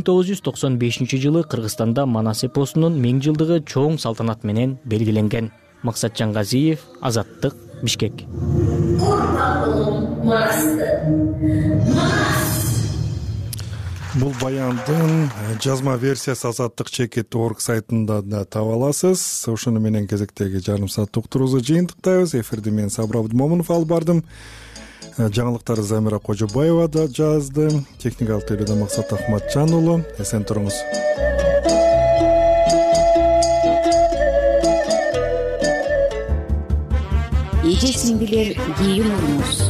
1995 жылы Кыргызстанда Манас эпосунун 1000 жылдыгы чоң салтанат менен белгиленген. Максатжан Газиев, Азаттык, Бишкек. Бул баяндын жазма версиясы azadlyk.org сайтында да таба аласыз. Ошону менен кезектеги жарым сааттык турубузду жыйынтыктайбыз. Эфирди мен Сабыр Абдымомунов алып бардым. Жаңылыктарды Замира Кожобаева да жазды. Техникалык тейлөөдө Максат Ахматжан уулу. Эсен туруңуз. Эжесин билер кийим урмуз.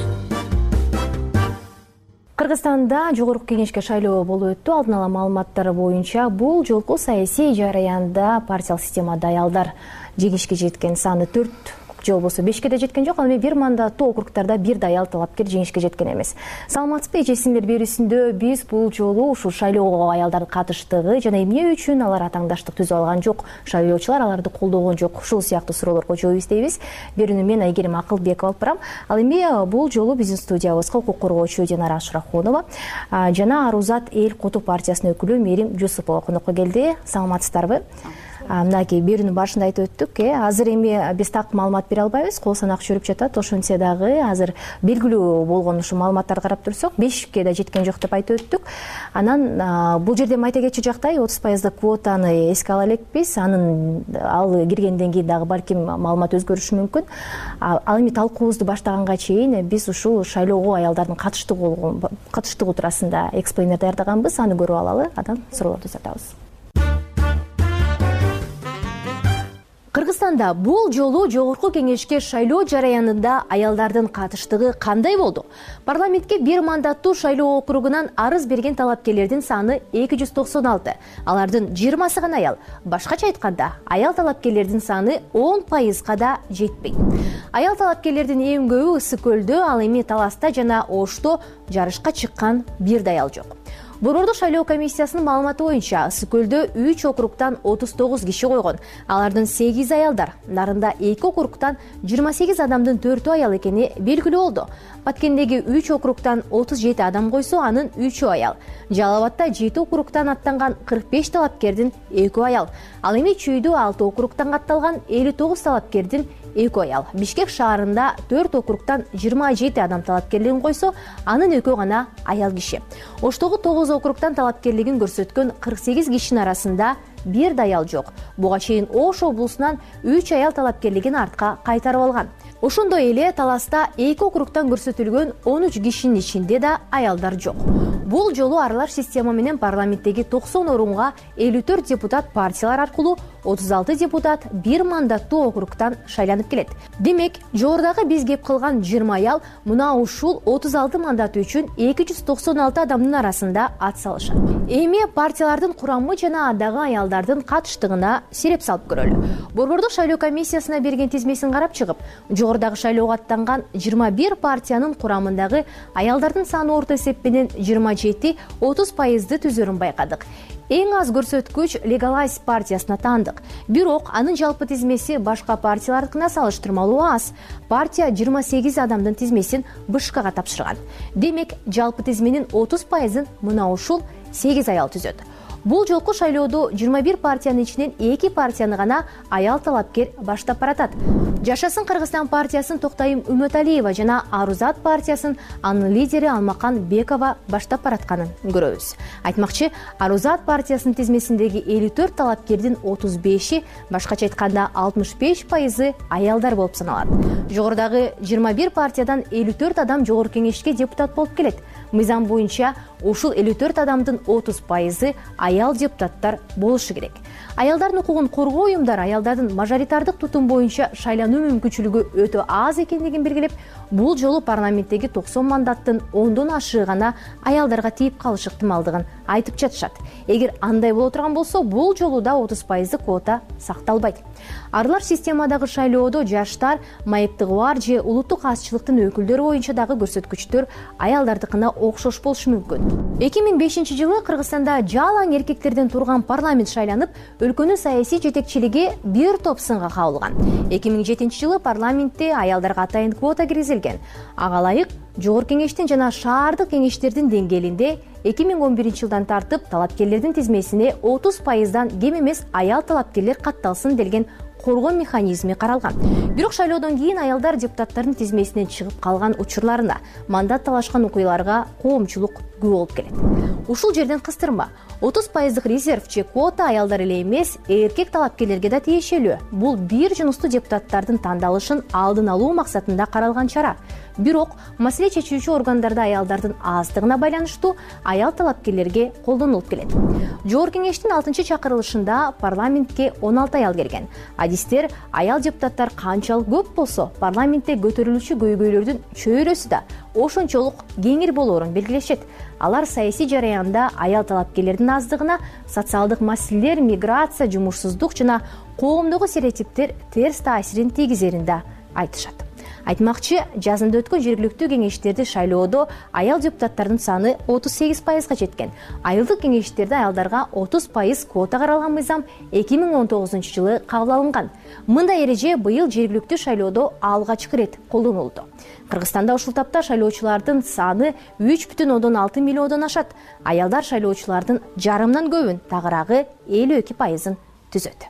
Кыргызстанда жогорку кеңешке шайлоо болуп өттү. Алдын ала маалыматтар боюнча бул жолку саясий жараянда партиялык системада аялдар жеңишке жеткен саны 4 же болбосо 5ке да жеткен жок. Ал эми бир мандаттуу округдарда бир да аял талапкер жеңишке жеткен эмес. Саламатсызбы, эжесиңер берүүсүндө биз бул жолу ушул шайлоого аялдардын катыштыгы жана эмне үчүн алар атаңдаштык түзө алган жок, шайлоочулар аларды колдогон жок, ушул сыяктуу суроолорго жооп издейбиз. Берүүнү мен Айгерим Акылбекова алып барам. Ал эми бул жолу биздин студиябызга укук коргоочу Динара Ашрахунова жана Арузат эл коту партиясынын өкүлү Мерим Жусупова конокко келди. Саламатсыздарбы? Мынакей берүүнүн башында айтып өттүк, азыр эми биз так маалымат бере албайбыз, кол санак жүрүп жатат. Ошентсе дагы азыр белгилүү болгон ушу маалыматтарды карап турсак, 5ке да жеткен жок деп айтып өттүк. Анан бул жерде майта кетчү жактай 30% квотаны эске ала элекпиз. Ал киргенден кийин дагы балким маалымат өзгөрүшү мүмкүн. Ал эми талкуубузду баштаганга чейин биз ушул шайлоого аялдардын катыштыгы туурасында эксплейнер даярдаганбыз. Аны көрүп алалы, анан суроолорду узатабыз. Кыргызстанда бул жолу жогорку кеңешке шайлоо жараянында аялдардын катыштыгы кандай болду? Парламентке бир мандаттуу шайлоо округунан арыз берген талапкерлердин саны 296. Алардын 20сы гана аял. Башкача айтканда, аял талапкерлердин саны 10%га да жетпейт. Аял талапкерлердин эң көбү Ысык көлдө, ал эми Таласта жана Ошто жарышка чыккан бир да аял жок. Борбордук шайлоо комиссиясынын маалыматы боюнча Ысык көлдө 3 округтан 39 киши койгон. Алардын 8 аялдар. Нарында 2 округтан 28 адамдын 4 аял экени белгилүү болду. Баткендеги 3 округтан 37 адам койсо, анын 3 аял. Жалал Абадта 7 округтан аттанган 45 талапкердин 2 аял. Ал эми Чүйдө 6 округтан катталган 59 талапкердин 2 аял. Бишкек шаарында 4 округтан 27 адам талапкерлигин койсо, анын 2 гана аял киши. Оштогу 9 округтан талапкерлигин көрсөткөн 48 кишинин арасында бир да аял жок. Буга чейин Ош облусунан 3 аял талапкерлигин артка кайтарып алган. Ошондой эле Таласта 2 округтан көрсөтүлгөн 13 кишинин ичинде да аялдар жок. Бул жолу аралаш система менен парламенттеги 90 орунга 54 депутат партиялар аркылуу 36 депутат бир мандаттуу округтан шайланып келет. Демек, жогорудагы биз кеп кылган 20 аял мына ушул 36 мандат үчүн 296 адамдын арасында ат салышат. Эми партиялардын курамы жана адагы аялдардын катыштыгына сереп салып көрөлү. Борбордук шайлоо комиссиясына берген тизмесин карап чыгып, жогорудагы шайлоого аттанган 21 партиянын курамындагы аялдардын саны орто эсеп менен 27-30%ды түзөрүн байкадык. Эң аз көрсөткүч Legalize партиясына таандык. Бирок анын жалпы тизмеси башка партиялардыкына салыштырмалуу аз. Партия 28 адамдын тизмесин БШКга тапшырган. Демек, жалпы тизменин 30%ын мына ушул 8 аял түзөт. Бул жолку шайлоодо 21 партиянын ичинен 2 партияны гана аял талапкер баштап баратат. Жашасын Кыргызстан партиясын Токтайым Үмөталиева жана Арузат партиясын анын лидери Алмакан Бекова баштап баратканын көрөбүз. Айтмакчы, Арузат партиясынын тизмесиндеги 54 талапкердин 35-и, башкача айтканда 65%ы аялдар болуп саналат. Жогорудагы 21 партиядан 54 адам жогорку кеңешке депутат болуп келет. Мыйзам боюнча ушул 54 адамдын 30%ы аял депутаттар болушу керек. Аялдардын укугун коргоо уюмдары аялдардын мажоритардык тутум боюнча шайлануу мүмкүнчүлүгү өтө аз экендигин белгилеп, бул жолу парламенттеги 90 мандаттын 10дон ашыгы гана аялдарга тийип калышы ыктымалдыгын айтып жатышат. Эгер андай боло турган болсо, бул жолу да 30% квота сакталбайт. Аралаш системадагы шайлоодо жаштар, майыптыгы бар же улуттук азчылыктын өкүлдөрү боюнча дагы көрсөткүчтөр аялдардыкына окшош болушу мүмкүн. 2005-жылы Кыргызстанда жалаң эркектерден турган парламент шайланып, өлкөнүн саясий жетекчилиги бир топ сынга кабылган. 2007-жылы парламентте аялдарга атайын квота киргизилген. Ага ылайык жогорку кеңештин жана шаардык кеңештердин деңгээлинде 2011-жылдан тартып талапкерлердин тизмесине 30%дан кем эмес аял талапкерлер катталсын делген коргоо механизми каралган. Бирок шайлоодон кийин аялдар депутаттардын тизмесинен чыгып калган учурларына, мандат талашкан окуяларга коомчулук күбө болуп келет. Ушул жерден кыстырма. 30% резерв же квота аялдар эле эмес, эркек талапкерлерге да тиешелүү. Бул бир жунустуу депутаттардын тандалышын алдын алуу максатында каралган чара. Бирок маселе чечүүчү органдарда аялдардын аздыгына байланыштуу аял талапкерлерге колдонулуп келет. Жогорку кеңештин 6-чакырылышында парламентке 16 аял келген. Адистер аял депутаттар канчалык көп болсо, парламентте көтөрүлүүчү көйгөйлөрдүн чөйрөсү да ошончолук кеңир болоорун белгилешет. Алар саясий жараянда аял талапкерлердин аздыгына, социалдык маселелер, миграция, жумушсуздук жана коомдогу стереотиптер терс таасирин тийгизерин да айтышат. Айтмакчы, жазында өткөн жергиликтүү кеңештерди шайлоодо аял депутаттардын саны 38%га жеткен. Айылдык кеңештерде аялдарга 30% квота каралган мыйзам 2019 жылы кабыл алынган. Мындай эреже быйыл жергиликтүү шайлоодо алгачкы ирет колдонулду. Кыргызстанда ушул тапта шайлоочулардын саны 3,6 миллиондон ашат. Аялдар шайлоочулардын жарымдан көбүн, тагыраагы 52%ын түзөт.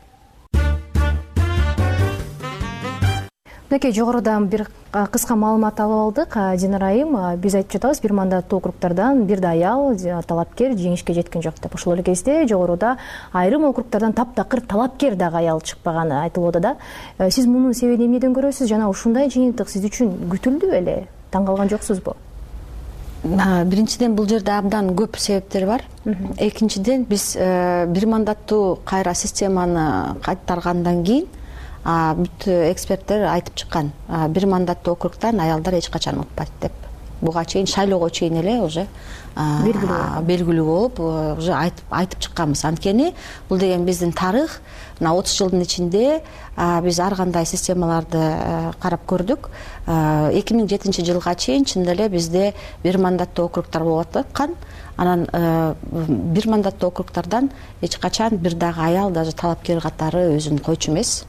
Жогоруда бир кыска маалымат алып алдык. Динара айым, биз айтып жатабыз, бир мандаттуу округдардан бир да аял талапкер жеңишке жеткен жок деп. Ошол эле кезде жогоруда айрым округдардан таптакыр талапкер дагы аял чыкпаганы айтылып атат да. Сиз мунун себебин эмнеден көрөсүз жана ушундай жыйынтык сиз үчүн күтүлдү беле? Таң калган жоксузбу? Биринчиден, бул жерде абдан көп себептер бар. Экинчиден, биз бир мандаттуу кайра системаны кайтаргандан кийин бүт эксперттер айтып чыккан, бир мандаттуу округтан аялдар эч качан утпайт деп. Буга чейин шайлоого чейин эле уже белгилүү болуп, уже айтып чыкканбыз. Анткени бул деген биздин тарых. Мына 30 жылдын ичинде биз ар кандай системаларды карап көрдүк. 2007 жылга чейин чын эле бизде бир мандаттуу округтар болуп аткан. Анан бир мандаттуу округтардан эч качан бир дагы аял даже талапкер катары өзүн койчу эмес.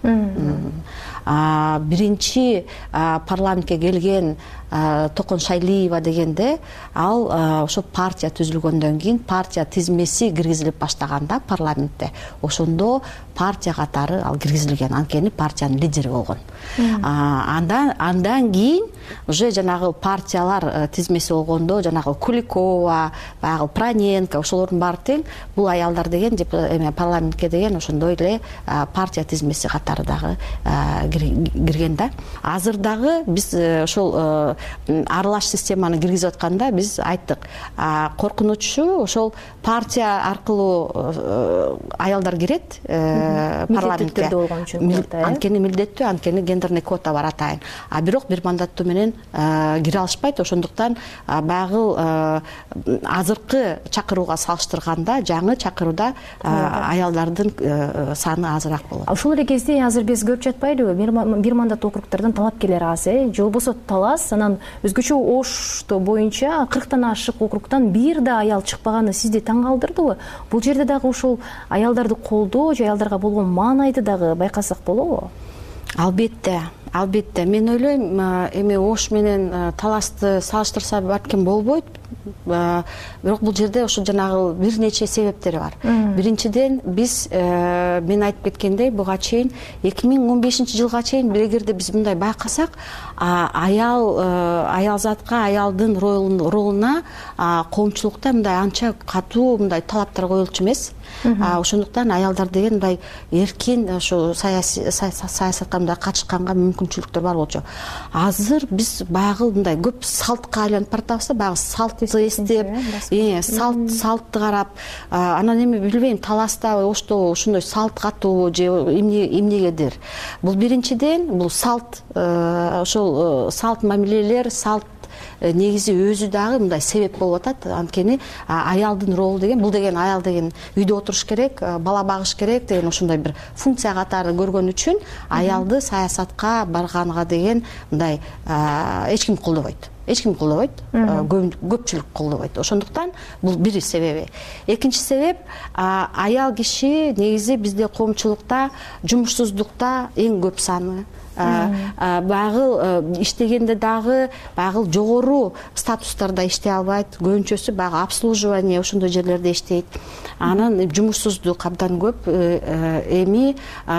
Биринчи парламентке келген Токон Шайлиева дегенде, ал ошо партия түзүлгөндөн кийин партия тизмеси киргизилип баштаганда парламентте, ошондо партия катары ал киргизилген, анткени партиянын лидери болгон. Андан кийин уже жанагы партиялар тизмеси болгондо, жанагы Куликова, баягы Праненко, ошолордун баары тең бул аялдар деген парламентке деген ошондой эле партия тизмеси катары дагы кирген да. Азыр дагы биз ошол аралаш системаны киргизип атканда биз айттык, коркунучу ошол партия аркылуу аялдар кирет парламентке. Анткени милдеттүү, анткени гендерный квота бар атайын. Бирок бир мандаттуу менен кире алышпайт. Ошондуктан баягы азыркы чакырууга салыштырганда жаңы чакырууда аялдардын саны азыраак болот. Ошол эле кезде азыр биз көрүп жатпайлыбы? Бир мандаттуу округдардан талапкерлер аз, же болбосо талас, анан өзгөчө Ошто боюнча 40тан ашык округдан бир да аял чыкпаганы сизди таң калтырдыбы? Бул жерде дагы ушул аялдарды колдоо же аялдарга болгон маанайды дагы байкасак болобу? Албетте. Мен ойлойм, эми Ош менен Таласты салыштырса балким болбойт. Бирок бул жерде ошо жанагы бир нече себептери бар. Биринчиден, биз мен айтып кеткендей, буга чейин 2015 жылга чейин эгерде биз мындай байкасак, аялзатка, аялдын ролуна коомчулукта мындай анча катуу мындай талаптар коюлчу эмес. Ошондуктан аялдар деген мындай эркин ошо саясатка мындай катышканга мүмкүнчүлүктөр бар болчу. Азыр биз баягы мындай көп салтка айланып баратабыз да, баягы салтты эстеп, салтты карап, анан эми билбейм, Таласта, Ошто ошондой салт катуу же эмнегедир. Бул биринчиден, бул салт, ошол салт мамилелер, салт негизи өзү дагы мындай себеп болуп атат. Анткени аялдын ролу деген, бул деген аял деген үйдө отуруш керек, бала багыш керек деген ошондой бир функция катары көргөн үчүн аялды саясатка барганга деген мындай эч ким колдобойт. эч ким колдобойт, көпчүлүк колдобойт. Ошондуктан бул бир себеби. Экинчи себеп, аял киши негизи бизде коомчулукта жумушсуздукта эң көп саны. Багыл иштегенде дагы багыл жогору статустарда иштей албайт, көбүнчөсү багы обслуживание ошондой жерлерде иштейт. Анан жумушсуздук абдан көп. Эми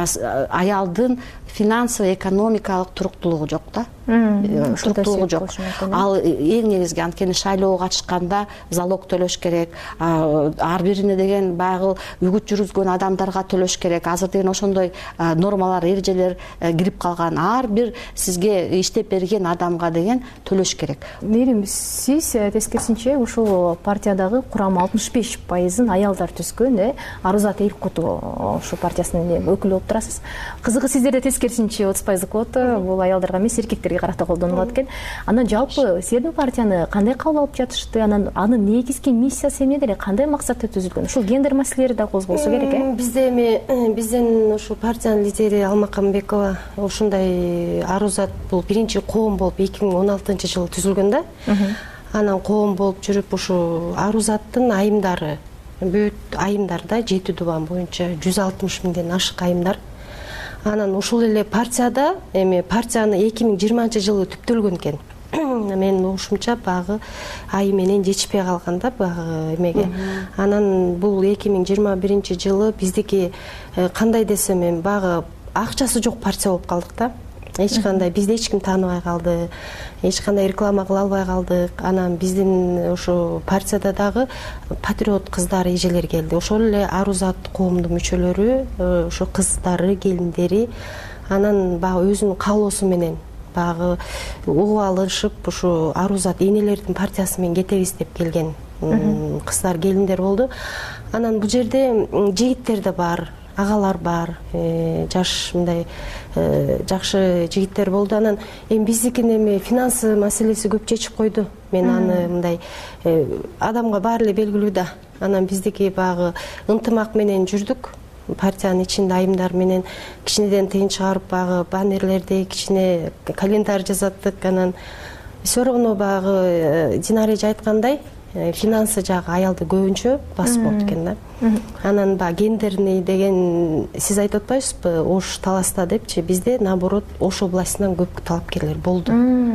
аялдын финансовый экономикалык туруктуулугу жок да. Туруктуулугу жок. Ал эң негизги, анткени шайлоого катышканда залог төлөш керек, ар бирине деген багыл үгүт жүргүзгөн адамдарга төлөш керек. Азыр деген ошондой нормалар, эрежелер кирип калган. Ар бир сизге иштеп берген адамга деген төлөш керек. Мээрим, сиз тескерисинче ушул партиядагы курам 65%-ын аялдар түзгөн, Арузат Элкуту ушул партиясынын өкүлү болуп турасыз. Кызыгы сиздерде тескерисинче 30% квот бул аялдарга эмес, эркектерге карата колдонулат экен. Анан жалпы силердин партияны кандай кабыл алып жатышты? Анын негизги миссиясы эмне деле, кандай максатта түзүлгөн? Ушул гендер маселелери да козголсо керек, Бизде эми биздин ушул партиянын лидери Алмакамбекова ушундай Арузат бул биринчи коом болуп 2016-жылы түзүлгөн да. Анан коом болуп жүрүп ушу Арузаттын айымдары, бүт айымдарда 7 дубан боюнча 160 миңден ашык айымдар. Анан ушул эле партияда эми партияны 2020-жылы түптөлгөн экен. Менин угушумча багы айы менен жетишпей калган да багы эмеге. Анан бул 2021-жылы биздики кандай десем эми багы акчасы жок партия болуп калдык да. Эч кандай бизди эч ким тааныбай калды, эч кандай реклама кыла албай калдык. Анан биздин ушу партияда дагы патриот кыздар, эжелер келди. Ошол эле Арузат коомдун мүчөлөрү, ошо кыздары, келиндери анан багы өзүнүн каалоосу менен багы угуп алышып, ушу Арузат энелердин партиясы менен кетебиз деп келген кыздар, келиндер болду. Анан бул жерде жигиттер да бар, агалар бар, жаш мындай жакшы жигиттер болду. Анан эми биздикин эми финансы маселеси көп чечип койду. Мен аны мындай адамга баары эле белгилүү да. Анан биздики багы ынтымак менен жүрдүк. Партиянын ичинде айымдар менен кичинеден тыйын чыгарып багы баннерлерди, кичине календарь жазаттык. Анан все равно багы Динара эже айткандай, финансы жагы аялды көбүнчө басып болот экен да. Анан баягы гендерный деген сиз айтып атпайсызбы, Ош Таласта депчи, бизде наоборот Ош областынан көп талапкерлер болду.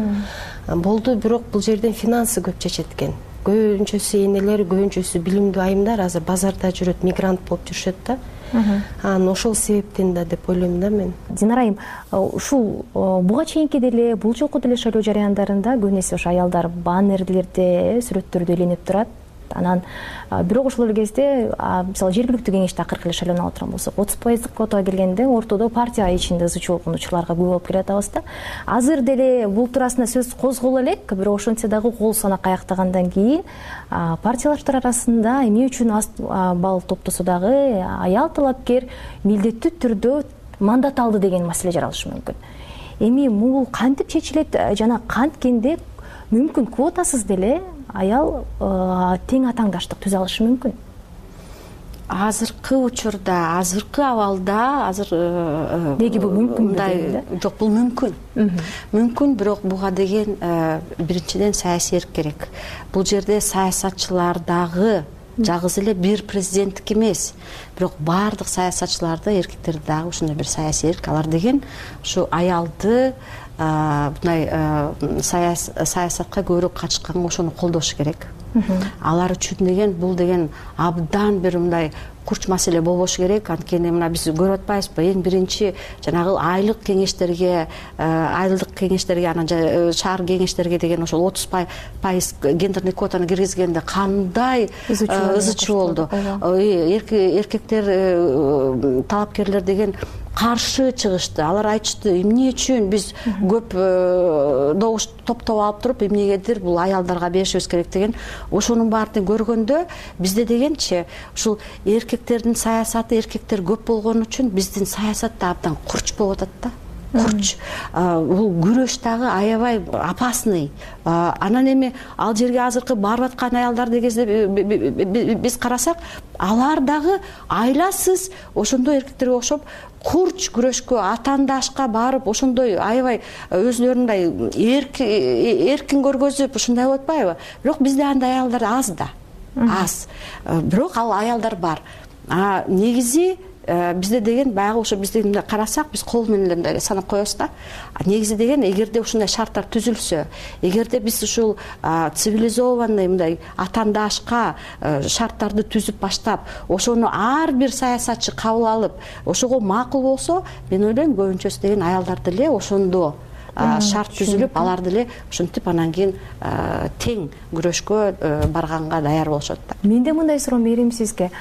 Болду, бирок бул жерден финансы көп чечет экен. Көбүнчөсү энелер, көбүнчөсү билимдүү айымдар азыр базарда жүрөт, мигрант болуп жүрүшөт да. Анан ошол себептен да деп ойлойм да мен. Динара айым, ушул буга чейинки деле бул жолку деле шайлоо жараяндарында көбүнесе ошо аялдар баннерлерде, сүрөттөрдө илинип турат. Анан бирок ошол эле кезде мисалы жергиликтүү кеңеште акыркы эле шайлоону алып турган болсок 30% квотага келгенде ортодо партия ичинде ызы чуу болгончуларга көп болуп келатабыз да. Азыр деле бул туурасында сөз козголо элек, бирок ошентсе дагы кол санак аяктагандан кийин партиялаштар арасында эмне үчүн аз балл топтосо дагы аял талапкер милдеттүү түрдө мандат алды деген маселе жаралышы мүмкүн. Эми бул кантип чечилет жана канткенде мүмкүн квотасыз деле аял тең атаңдаштык түзө алышы мүмкүн? Азыркы учурда, азыркы абалда, деги бул мүмкүн да? Жок, бул мүмкүн. Мүмкүн, бирок буга деген биринчиден саясий эрк керек. Бул жерде саясатчылар дагы жалгыз эле бир президенттик эмес, бирок баардык саясатчыларды, эркектерди дагы ушундай бир саясий эрк. Алар деген ушу аялды мындай саясатка көбүрөөк катышканга ошону колдош керек. Алар үчүн деген бул деген абдан бир мындай курч маселе болбошу керек. Анткени мына биз көрүп атпайбызбы, эң биринчи жанагы айлык кеңештерге, анан шаар кеңештерге деген ошол 30% гендерный квотаны киргизгенде кандай ызы чуу болду. Эркектер талапкерлер деген каршы чыгышты. Алар айтышты, эмне үчүн биз көп добуш топтоп алып туруп эмнегедир бул аялдарга беришибиз керек деген. Ошонун баарын көргөндө бизде дегенчи ушул эркектердин саясаты, эркектер көп болгон үчүн биздин саясат да абдан курч болуп атат да. курч. Бул күрөш дагы аябай опасный. Анан эми ал жерге азыркы барып аткан аялдарды кезде биз карасак, алар дагы айласыз ошондой эркектерге окшоп курч күрөшкө, атаандашка барып, ошондой аябай өзлөрүндай эркин көргөзүп ушундай болуп атпайбы? Бирок бизде андай аялдар аз да. Аз. Бирок ал аялдар бар. Негизи бизде деген баягы ошо бизде карасак, биз кол менен мындай санап коебуз да. Негизи деген эгерде ушундай шарттар түзүлсө, эгерде биз ушул цивилизованный мындай атаандашка шарттарды түзүп баштап, ошону ар бир саясатчы кабыл алып, ошого макул болсо, мен ойлойм көбүнчөсү деген аялдар деле ошондо шарт түзүлүп, алар деле ошентип анан кийин тең күрөшкө барганга даяр болушат да. Менде мындай суроо берем сизге.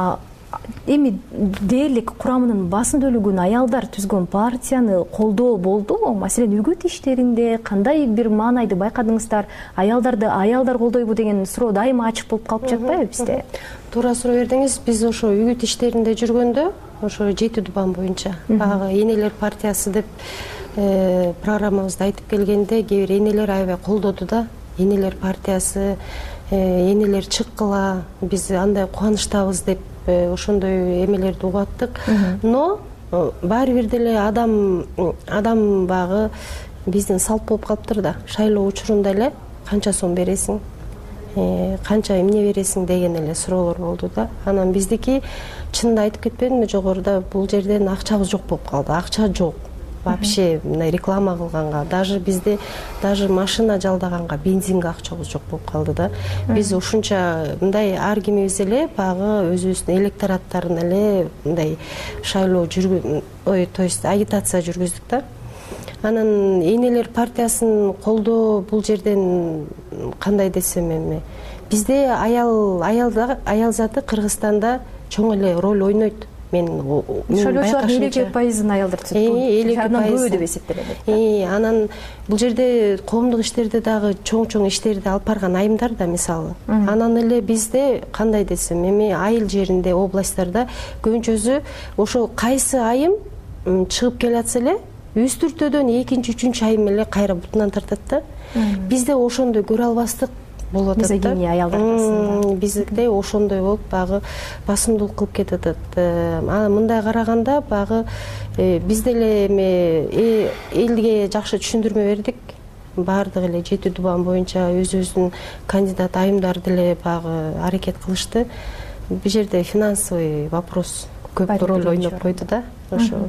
Эми дээрлик курамынын басым бөлүгүн аялдар түзгөн партияны колдоо болдубу? Маселен, үгүт иштеринде кандай бир маанайды байкадыңыздар? Аялдарды аялдар колдойбу деген суроо дайыма ачык болуп калып жатпайбы бизде? Туура суроо бердиңиз. Биз ошо үгүт иштеринде жүргөндө, ошо 7 дубан боюнча баягы энелер партиясы деп программабызда айтып келгенде, кээ бир энелер аябай колдоду да. Энелер партиясы, энелер чыккыла, биз андай кубанычтабыз деп ошондой эмелерди угаттык. Но баары бир деле адам багы биздин салт болуп калыптыр да. Шайлоо учурунда эле канча сом бересиң, канча эмне бересиң деген эле суроолор болду да. Анан биздики чынында айтып кетпедимби жогоруда, бул жерден акчабыз жок болуп калды. Акча жок. Вообще мындай реклама кылганга, даже бизде машина жалдаганга, бензинге акчабыз жок болуп калды да. Биз ушунча мындай ар кимибиз эле багы өзүбүздүн электораттарын эле мындай шайлоо то есть агитация жүргүздүк да. Анан энелер партиясын колдоо бул жерден кандай десем эми, бизде аял заты Кыргызстанда чоң эле роль ойнойт. Шайлоочулардын 50% аялдар түзөт. Андан көп деп эсептелет. Анан бул жерде коомдук иштерде дагы чоң иштерди алып барган айымдар да мисалы. Анан эле бизде кандай десем, эми айыл жеринде, областтарда көбүнчөсү ошо кайсы айым чыгып келатса эле үстүртөдөн экинчи, үчүнчү айым эле кайра бутунан тартат да. Бизде ошондой көрө албастык болуп атат да. Мизогиния аялдар арасында. Бизде ошондой болуп багы басымдуулук кылып кетип атат. Мындай караганда багы биз деле эми элге жакшы түшүндүрмө бердик. Баардыгы эле 7 дубан боюнча өзүбүздүн кандидат айымдар деле багы аракет кылышты. Бул жерде финансовый вопрос көп роль ойноп койду да. Ошо.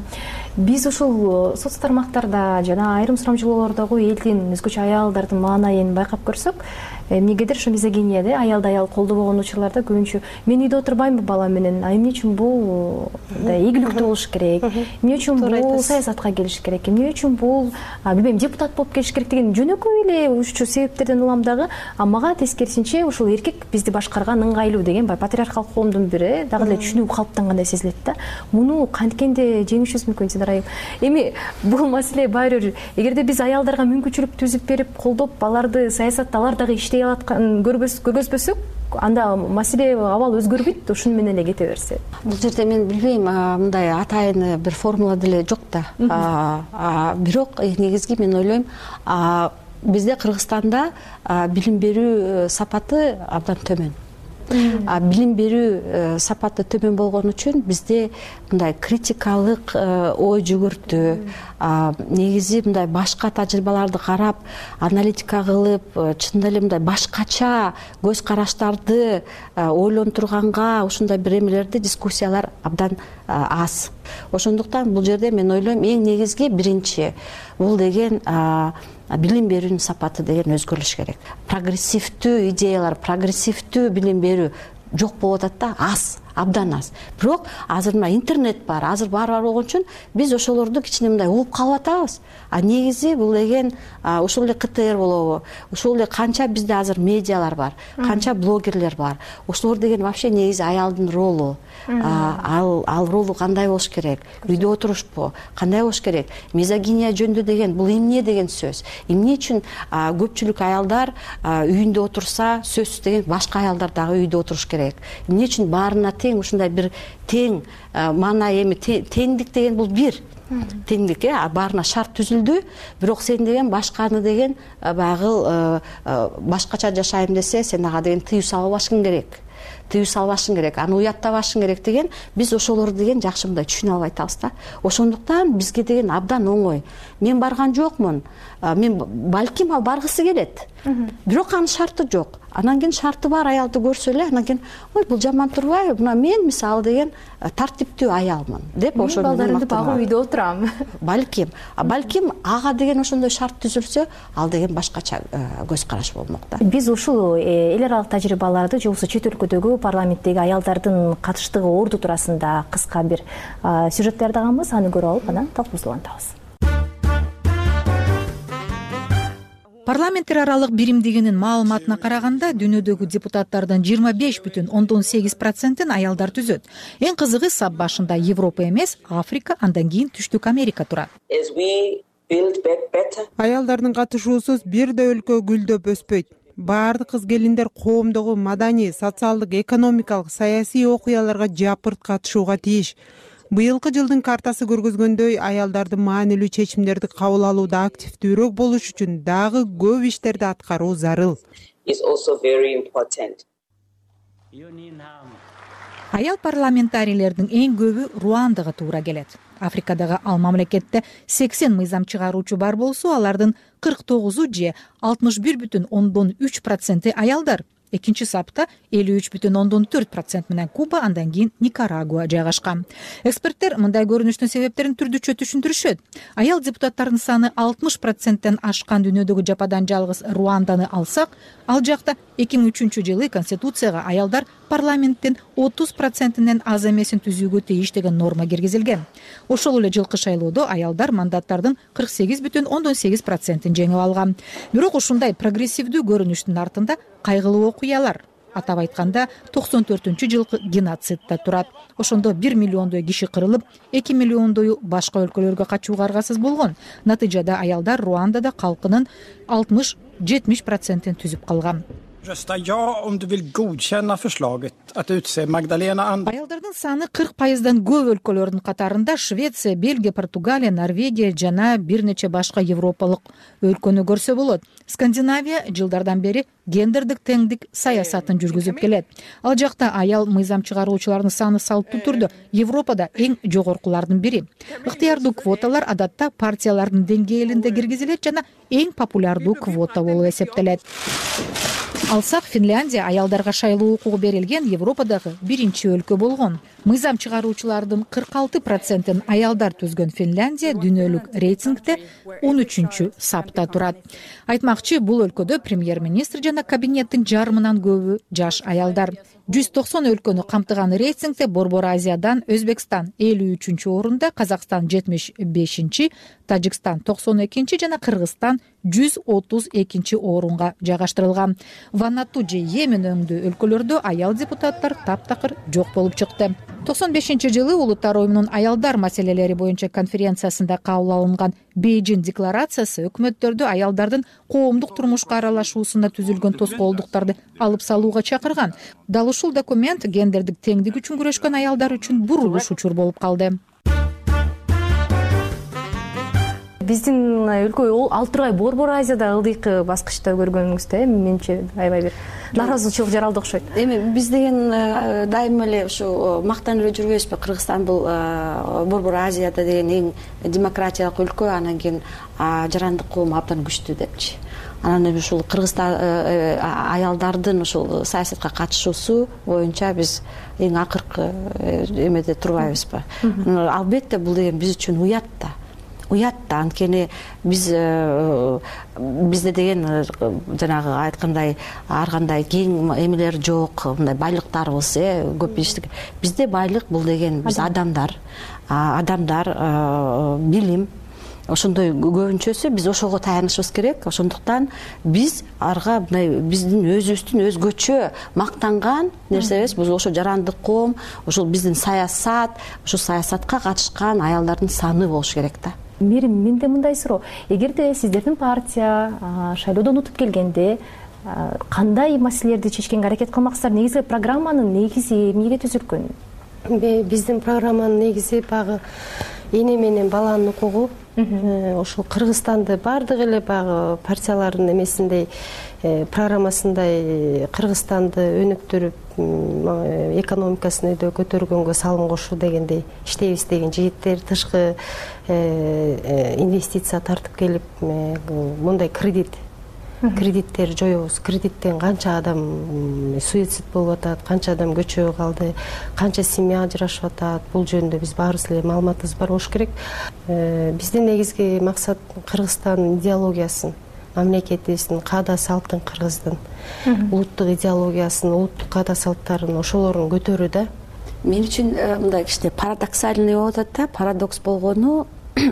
Биз ушул соц тармактарда жана айрым сурамжылоолордогу элдин өзгөчө аялдардын маанайын байкап көрсөк, эмнегедир ошо мизогиния аялды аял колдобогон учурларда көбүнчө мен үйдө отурбаймынбы балам менен, эмне үчүн бул ийгиликтүү болуш керек, эмне үчүн бул саясатка келиш керек, эмне үчүн бул билбейм депутат болуп келиш керек деген жөнөкөй эле ушул себептерден улам дагы. Мага тескерисинче ушул эркек бизди башкарган ыңгайлуу деген патриархалдык коомдун бири дагы эле түшүнүү калыптангандай сезилет да. Муну канткенде жеңишибиз мүмкүн сиздер айым. Эми бул маселе баары бир эгерде биз аялдарга мүмкүнчүлүк түзүп берип, колдоп, аларды саясатта алар дагы иштей алаткан көргөзбөсөк, анда маселе абал өзгөрбөйт, ушуну менен эле кете берсе. Бул жерде мен билбейм, мындай атайын бир формула деле жок да. Бирок негизги мен ойлойм, бизде Кыргызстанда билим берүү сапаты абдан төмөн. Билим берүү сапаты төмөн болгон үчүн бизде мындай критикалык ой жүгүртүү, негизи мындай башка тажрыйбаларды карап, аналитика кылып, чындап эле мындай башкача көз караштарды ойлонтурганга ушундай бир эмелерди, дискуссиялар абдан аз. Ошондуктан бул жерде мен ойлойм, эң негизги биринчи бул деген билим берүүнүн сапаты деген өзгөрүлүш керек. Прогрессивдүү идеялар, прогрессивдүү билим берүү жок болуп атат да, аз, абдан аз. Бирок азыр мына интернет бар, азыр бар болгон үчүн биз ошолорду кичине мындай угуп калып атабыз. Негизи бул деген ушул эле КТР болобу, ушул эле канча бизде азыр медиалар бар, канча блогерлер бар. Ошолор деген вообще негизи аялдын ролу. Ал ролу кандай болуш керек? Үйдө отурушпу? Кандай болуш керек? Мизогиния жөнүндө деген бул эмне деген сөз? Эмне үчүн көпчүлүк аялдар үйүндө отурса, сөзсүз деген башка аялдар дагы үйдө отуруш керек? Эмне үчүн баарына тең ушундай бир тең маана эми теңдик деген бул бир. теңдик баарына шарт түзүлдү, бирок сен деген башканы деген баягы башкача жашайм десе сен ага деген тыюу салбашың керек. Аны уяттабашың керек деген биз ошолорду деген жакшы мындай түшүнө албай атабыз да. Ошондуктан бизге деген абдан оңой. Мен барган жокмун. Мен балким ал баргысы келет. Бирок анын шарты жок. Анан кийин шарты бар аялды көрсө эле, анан кийин ой бул жаман турбайбы? Мына мен мисалы деген тартиптүү аялмын деп ошону балдарымды багып үйдө отурам. Балким ага деген ошондой шарт түзүлсө, ал деген башкача көз караш болмок да. Биз ушул эл аралык тажрыйбаларды же болбосо чет өлкөдөгү парламенттеги аялдардын катыштыгы орду туурасында кыска бир сюжет даярдаганбыз. Аны көрүп алып, анан талкуубузду улантабыз. Парламенттер аралык биримдигинин маалыматына караганда дүйнөдөгү депутаттардын 25,8%-ын аялдар түзөт. Эң кызыгы сап башында Европа эмес, Африка, андан кийин Түштүк Америка турат. Аялдардын катышуусуз бир да өлкө гүлдөп өспөйт. Баардык кыз-келиндер коомдогу маданий, социалдык, экономикалык, саясий окуяларга жапырт катышууга тийиш. Быйылкы жылдын картасы көргөзгөндөй, аялдардын маанилүү чечимдерди кабыл алууда активдүүрөөк болуш үчүн дагы көп иштерди аткаруу зарыл. Аял парламентарийлердин эң көбү Руандага туура келет. Африкадагы ал мамлекетте 80 мыйзам чыгаруучу бар болсо, алардын 49 же 61,3% аялдар. Экинчи сапта 53,4% менен Куба, андан кийин Никарагуа жайгашкан. Эксперттер мындай көрүнүштүн себептерин түрдүчө түшүндүрүшөт. Аял депутаттардын саны 60%тен ашкан дүйнөдөгү жападан жалгыз Руанданы алсак, ал жакта 2003-жылы конституцияга аялдар парламенттин 30%-нен аз эмесин түзүүгө тийиш деген норма киргизилген. Ошол эле жылкы шайлоодо аялдар мандаттардын 48,8%-ин жеңип алган. Бирок ушундай прогрессивдүү көрүнүштүн артында кайгылуу окуялар. Атап айтканда 94-жылкы геноцид да турат. Ошондо 1 миллиондой киши кырылып, 2 миллиондою башка өлкөлөргө качууга аргасыз болгон. Натыйжада аялдар Руандада калкынын 60-70%-ин түзүп калган. Rösta ja om du vill godkänna förslaget att utse Magdalena Andersson. Аялдардын саны 40%дан көп өлкөлөрдүн катарында Швеция, Бельгия, Португалия, Норвегия жана бир нече башка европалык өлкөнү көрсө болот. Скандинавия жылдардан бери гендердик теңдик саясатын жүргүзүп келет. Ал жакта аял мыйзам чыгаруучулардын саны салттуу түрдө Европада эң жогоркулардын бири. Ыктыярдуу квоталар адатта партиялардын деңгээлинде киргизилет жана эң популярдуу квота болуп эсептелет. Алсак, Финляндия аялдарга шайлоо укугу берилген Европадагы биринчи өлкө болгон. Мыйзам чыгаруучулардын 46%-ын аялдар түзгөн Финляндия дүйнөлүк рейтингде 13-чү сапта турат. Айтмакчы, бул өлкөдө премьер-министр жана кабинеттин жарымынан көбү жаш аялдар. 190 өлкөнү камтыган рейтингде Борбор Азиядан Өзбекстан 53-чү орунда, Казакстан 75-чи, Тажикстан 92-чи жана Кыргызстан 132-чи орунга жайгаштырылган. Вануату же Йемен өңдүү өлкөлөрдө аял депутаттар таптакыр жок болуп чыкты. 95-жылы Улуттар уюмунун аялдар маселелери боюнча конференциясында кабыл алынган Бейжин декларациясы өкмөттөрдү аялдардын коомдук турмушка аралашуусуна түзүлгөн тоскоолдуктарды алып салууга чакырган. Дал ушул документ гендердик теңдик үчүн күрөшкөн аялдар үчүн бурулуш учур болуп калды. Биздин өлкө ал тургай Борбор Азияда ылдыйкы баскычта көргөнүңүздө менче аябай бир нааразычылык жаралды окшойт. Эми биз деген дайыма эле ушу мактанып жүрбөйбүзбү? Кыргызстан бул Борбор Азияда деген эң демократиялык өлкө, анан кийин жарандык коом абдан күчтүү депчи. Анан ушул Кыргызстан аялдардын ушул саясатка катышуусу боюнча биз эң акыркы эмеде турбайбызбы? Албетте бул деген биз үчүн уят да. Анткени бизде деген жанагы айткандай ар кандай кең эмелер жок, мындай байлыктарыбыз көп биштик. Бизде байлык бул деген биз адамдар билим, ошондой көбүнчөсү биз ошого таянышыбыз керек. Ошондуктан биз арга мындай биздин өзүбүздүн өзгөчө мактанган нерсебиз бул ошо жарандык коом, ошол биздин саясат, ушул саясатка катышкан аялдардын саны болуш керек да. Менде мындай суроо. Эгерде сиздердин партия шайлоодон утуп келгенде кандай маселелерди чечкенге аракет кылмаксыздар? Негизи программанын негизи эмнеге түзүлгөн? Биздин программанын негизи багы эне менен баланын укугу ошол Кыргызстанды баардык эле баягы партиялардын эмесиндей программасындай Кыргызстанды өнүктүрүп экономикасын өйдө көтөргөнгө салым кошуу дегендей иштейбиз деген жигиттер тышкы инвестиция тартып келип мындай кредиттер жоебуз. Кредиттен канча адам суицид болуп атат, канча адам көчөгө калды, канча семья ажырашып атат. Бул жөнүндө биз баарыбыз эле маалыматыбыз бар болуш керек. Биздин негизги максат Кыргызстандын идеологиясын, мамлекетибиздин каада салттын, Кыргыздын улуттук идеологиясын, улуттук каада салттарын ошолорун көтөрүү да. Мен үчүн мындай кичине парадоксальный болуп атат да. Парадокс болгону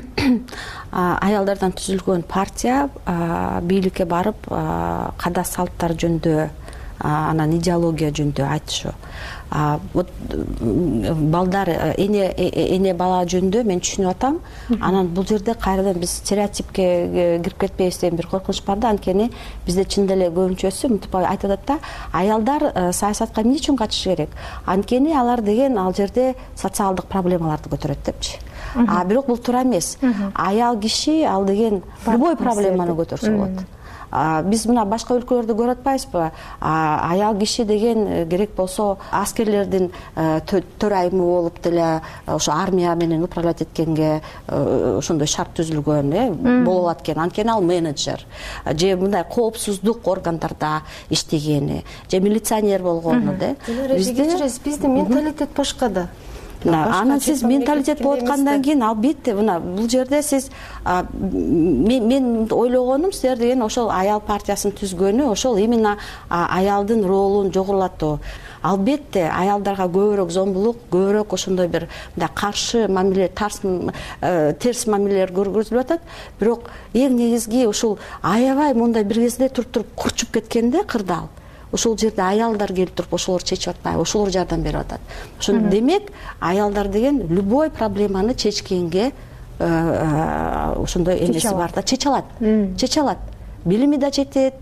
аялдардан түзүлгөн партия бийликке барып каада салттар жөнүндө анан идеология жөнүндө айтышы. Вот балдар эне бала жөнүндө мен түшүнүп атам. Анан бул жерде кайрадан биз стереотипке кирип кетпейбиз деген бир коркунуч бар да. Анткени бизде чын деле көбүнчөсү мынтип айтып атат да, аялдар саясатка эмне үчүн катышыш керек? Анткени алар деген ал жерде социалдык проблемаларды көтөрөт депчи. Бирок бул туура эмес. Аял киши ал деген любой проблеманы көтөрсө болот. Биз мына башка өлкөлөрдө көрүп атпайбызбы? Аял киши деген керек болсо аскерлердин төрайымы болуп деле ошо армия менен управлять эткенге ошондой шарт түзүлгөн боло алат экен. Анткени ал менеджер же мындай коопсуздук органдарда иштегени же милиционер болгону да. Биздин менталитет башка да. Анан сиз менталитет болуп аткандан кийин албетте мына бул жерде сиз мен ойлогонум силер деген ошол аял партиясын түзгөнү ошол именно аялдын ролун жогорулатуу. Албетте аялдарга көбүрөөк зомбулук, көбүрөөк ошондой бир мындай каршы мамиле, терс мамилелер көргөзүлүп атат. Бирок эң негизги ушул аябай мындай бир кезде туруп курчуп кеткенде кырдаал. Ошол жерде аялдар келип туруп ошолор чечип атпайбы, ошолор жардам берип атат. Ошондо демек аялдар деген любой проблеманы чечкенге ошондой эмеси бар да, чече алат. Билими да жетет,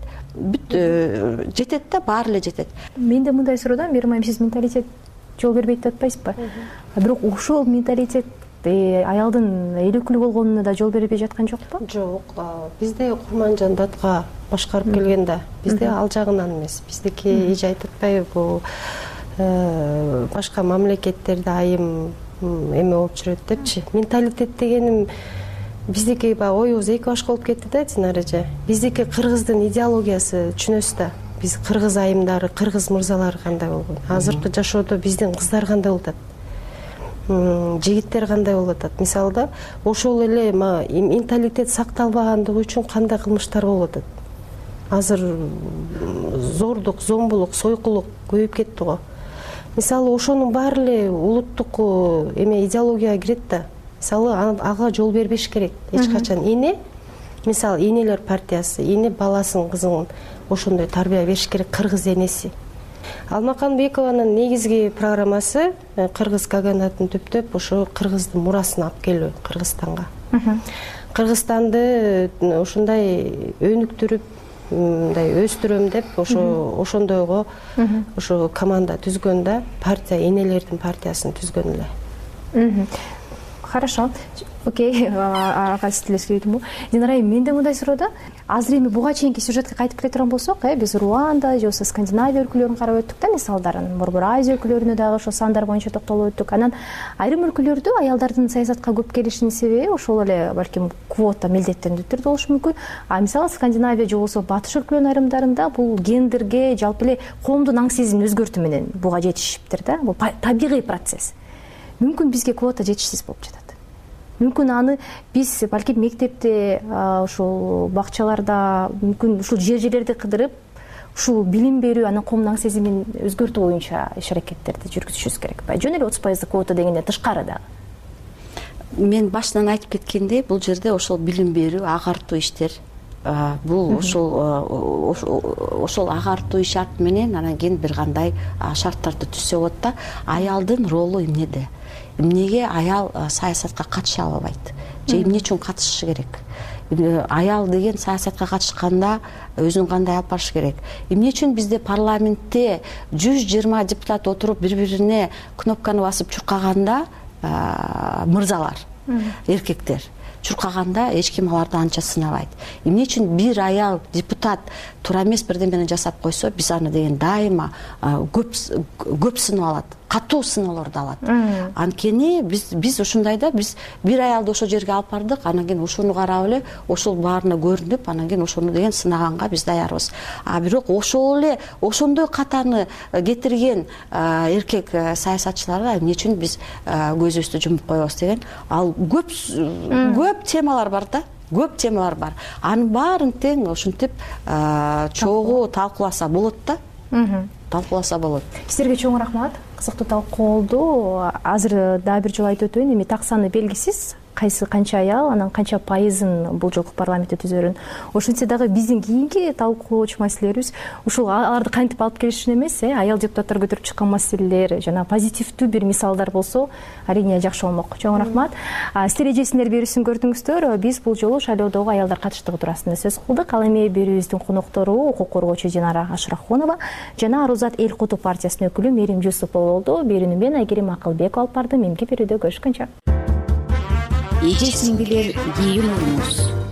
жетет да, баары эле жетет. Менде мындай суроодан бермайм, сиз менталитет жол бербейт деп атпайсызбы? Бирок ошол менталитет аялдын элүүкүлүү болгонуна да жол бербей жаткан жокпу? Жок. Бизде Курманжан датка башкарып келген да. Бизде ал жагынан эмес. Биздики эже айтып атпайбы, бул башка мамлекеттерде айым эме болуп жүрөт депчи. Менталитет дегеним биздики баягы оюбуз эки башка болуп кетти да, Динара эже. Биздики кыргыздын идеологиясы түшүнөсүз да. Биз кыргыз айымдары, кыргыз мырзалары кандай болгон. Азыркы жашоодо биздин кыздар кандай болуп атат? Жигиттер кандай болуп атат? Мисалда, ошол эле менталитет сакталбагандыгы үчүн кандай кылмыштар болуп атат? Азыр зордук, зомбулук, сойкулук көбөйүп кетти го. Мисалы, ошонун баары эле улуттук идеологияга кирет да. Мисалы, ага жол бербеш керек эч качан. Эне, мисалы, энелер партиясы, эне баласын, кызын ошондой тарбия бериш керек, кыргыз энеси. Алмаканбекованын негизги программасы кыргыз каганатын түптөп ошо кыргыздын мурасын алып келүү Кыргызстанга. Кыргызстанды ушундай өнүктүрүп, мындай өстүрөм деп ошондойго ошо команда түзгөн да, партия, энелердин партиясын түзгөн эле. Хорошо. Окей, сиз деле сүйлөдүмбү? Динара айым, менде мындай суроо да. Азыр эми буга чейинки сюжетке кайтып келе турган болсок, биз Руанда же болбосо Скандинавия өлкөлөрүн карап өттүк да, мисалдарын. Борбор Азия өлкөлөрүнө дагы ошо сандар боюнча токтолуп өттүк. Анан айрым өлкөлөрдө аялдардын саясатка көп келишинин себеби ошол эле балким квота милдеттендүү түрдө болушу мүмкүн. Мисалы Скандинавия же болбосо батыш өлкөлөрүнүн айрымдарында бул гендерге, жалпы эле коомдун аң сезимин өзгөртүү менен буга жетишиптир да. Бул табигый процесс. Мүмкүн бизге квота жетишсиз болуп жатат. Мүмкүн аны биз балким мектепте, ушул бакчаларда, мүмкүн ушул жерлерди кыдырып, ушул билим берүү, анан коомдун аң сезимин өзгөртүү боюнча иш аракеттерди жүргүзүшүбүз керек. Жөн эле 30% квота дегенден тышкары дагы. Мен башынан айтып кеткендей, бул жерде ошол билим берүү, агартуу иштер, бул ошол агартуу ишарат менен анан кийин бир кандай шарттарды түзсө болот да. Аялдын ролу эмнеде? Эмнеге аял саясатка катыша албайт? Же эмне үчүн катышышы керек? Аял деген саясатка катышканда өзүн кандай алып барыш керек? Эмне үчүн бизде парламентте 120 депутат отуруп бири-бирине кнопканы басып чуркаганда мырзалар эркектер чуркаганда эч ким аларды анча сынабайт. Эмне үчүн бир аял депутат туура эмес бирдемени жасап койсо, биз аны деген дайыма көп сынап алат, катуу сыноолорду алат. Анткени биз ушундайда биз бир аялды ошол жерге алып бардык, анан кийин ошону карап эле ошол баарына көрүнүп, анан кийин ошону деген сынаганга биз даярбыз. Бирок ошол эле ошондой катаны кетирген эркек саясатчыларга эмне үчүн биз көзүбүздү жумуп коебуз деген ал көп темалар бар да. Көп темалар бар. Анын баарын тең ушинтип чогуу талкууласа болот да. Талкууласа болот. Сиздерге чоң рахмат. Кызыктуу талкуу болду. Азыр дагы бир жолу айтып өтөйүн, эми так саны белгисиз. Кайсы канча аял, анан канча пайызын бул жолку парламентте түзөрүн. Ошентсе дагы биздин кийинки талкуулоочу маселелерибиз ушул аларды кантип алып келишин эмес, аял депутаттар көтөрүп чыккан маселелер жана позитивдүү бир мисалдар болсо, арине жакшы болмок. Чоң рахмат. Сиздер эжесиндер берүүсүн көрдүңүздөр. Биз бул жолу шайлоодогу аялдар катыштыгы туурасында сөз кылдык. Ал эми берүүбүздүн коноктору укук коргоочу Динара Ашрахунова жана Арузат эл куту партиясынын өкүлү Мерим Жусупова болду. Берүүнү мен Айгерим Акылбек алып бардым. Эмки берүүдө көрүшкөнчө. Эжесин билер кийин уруңуз.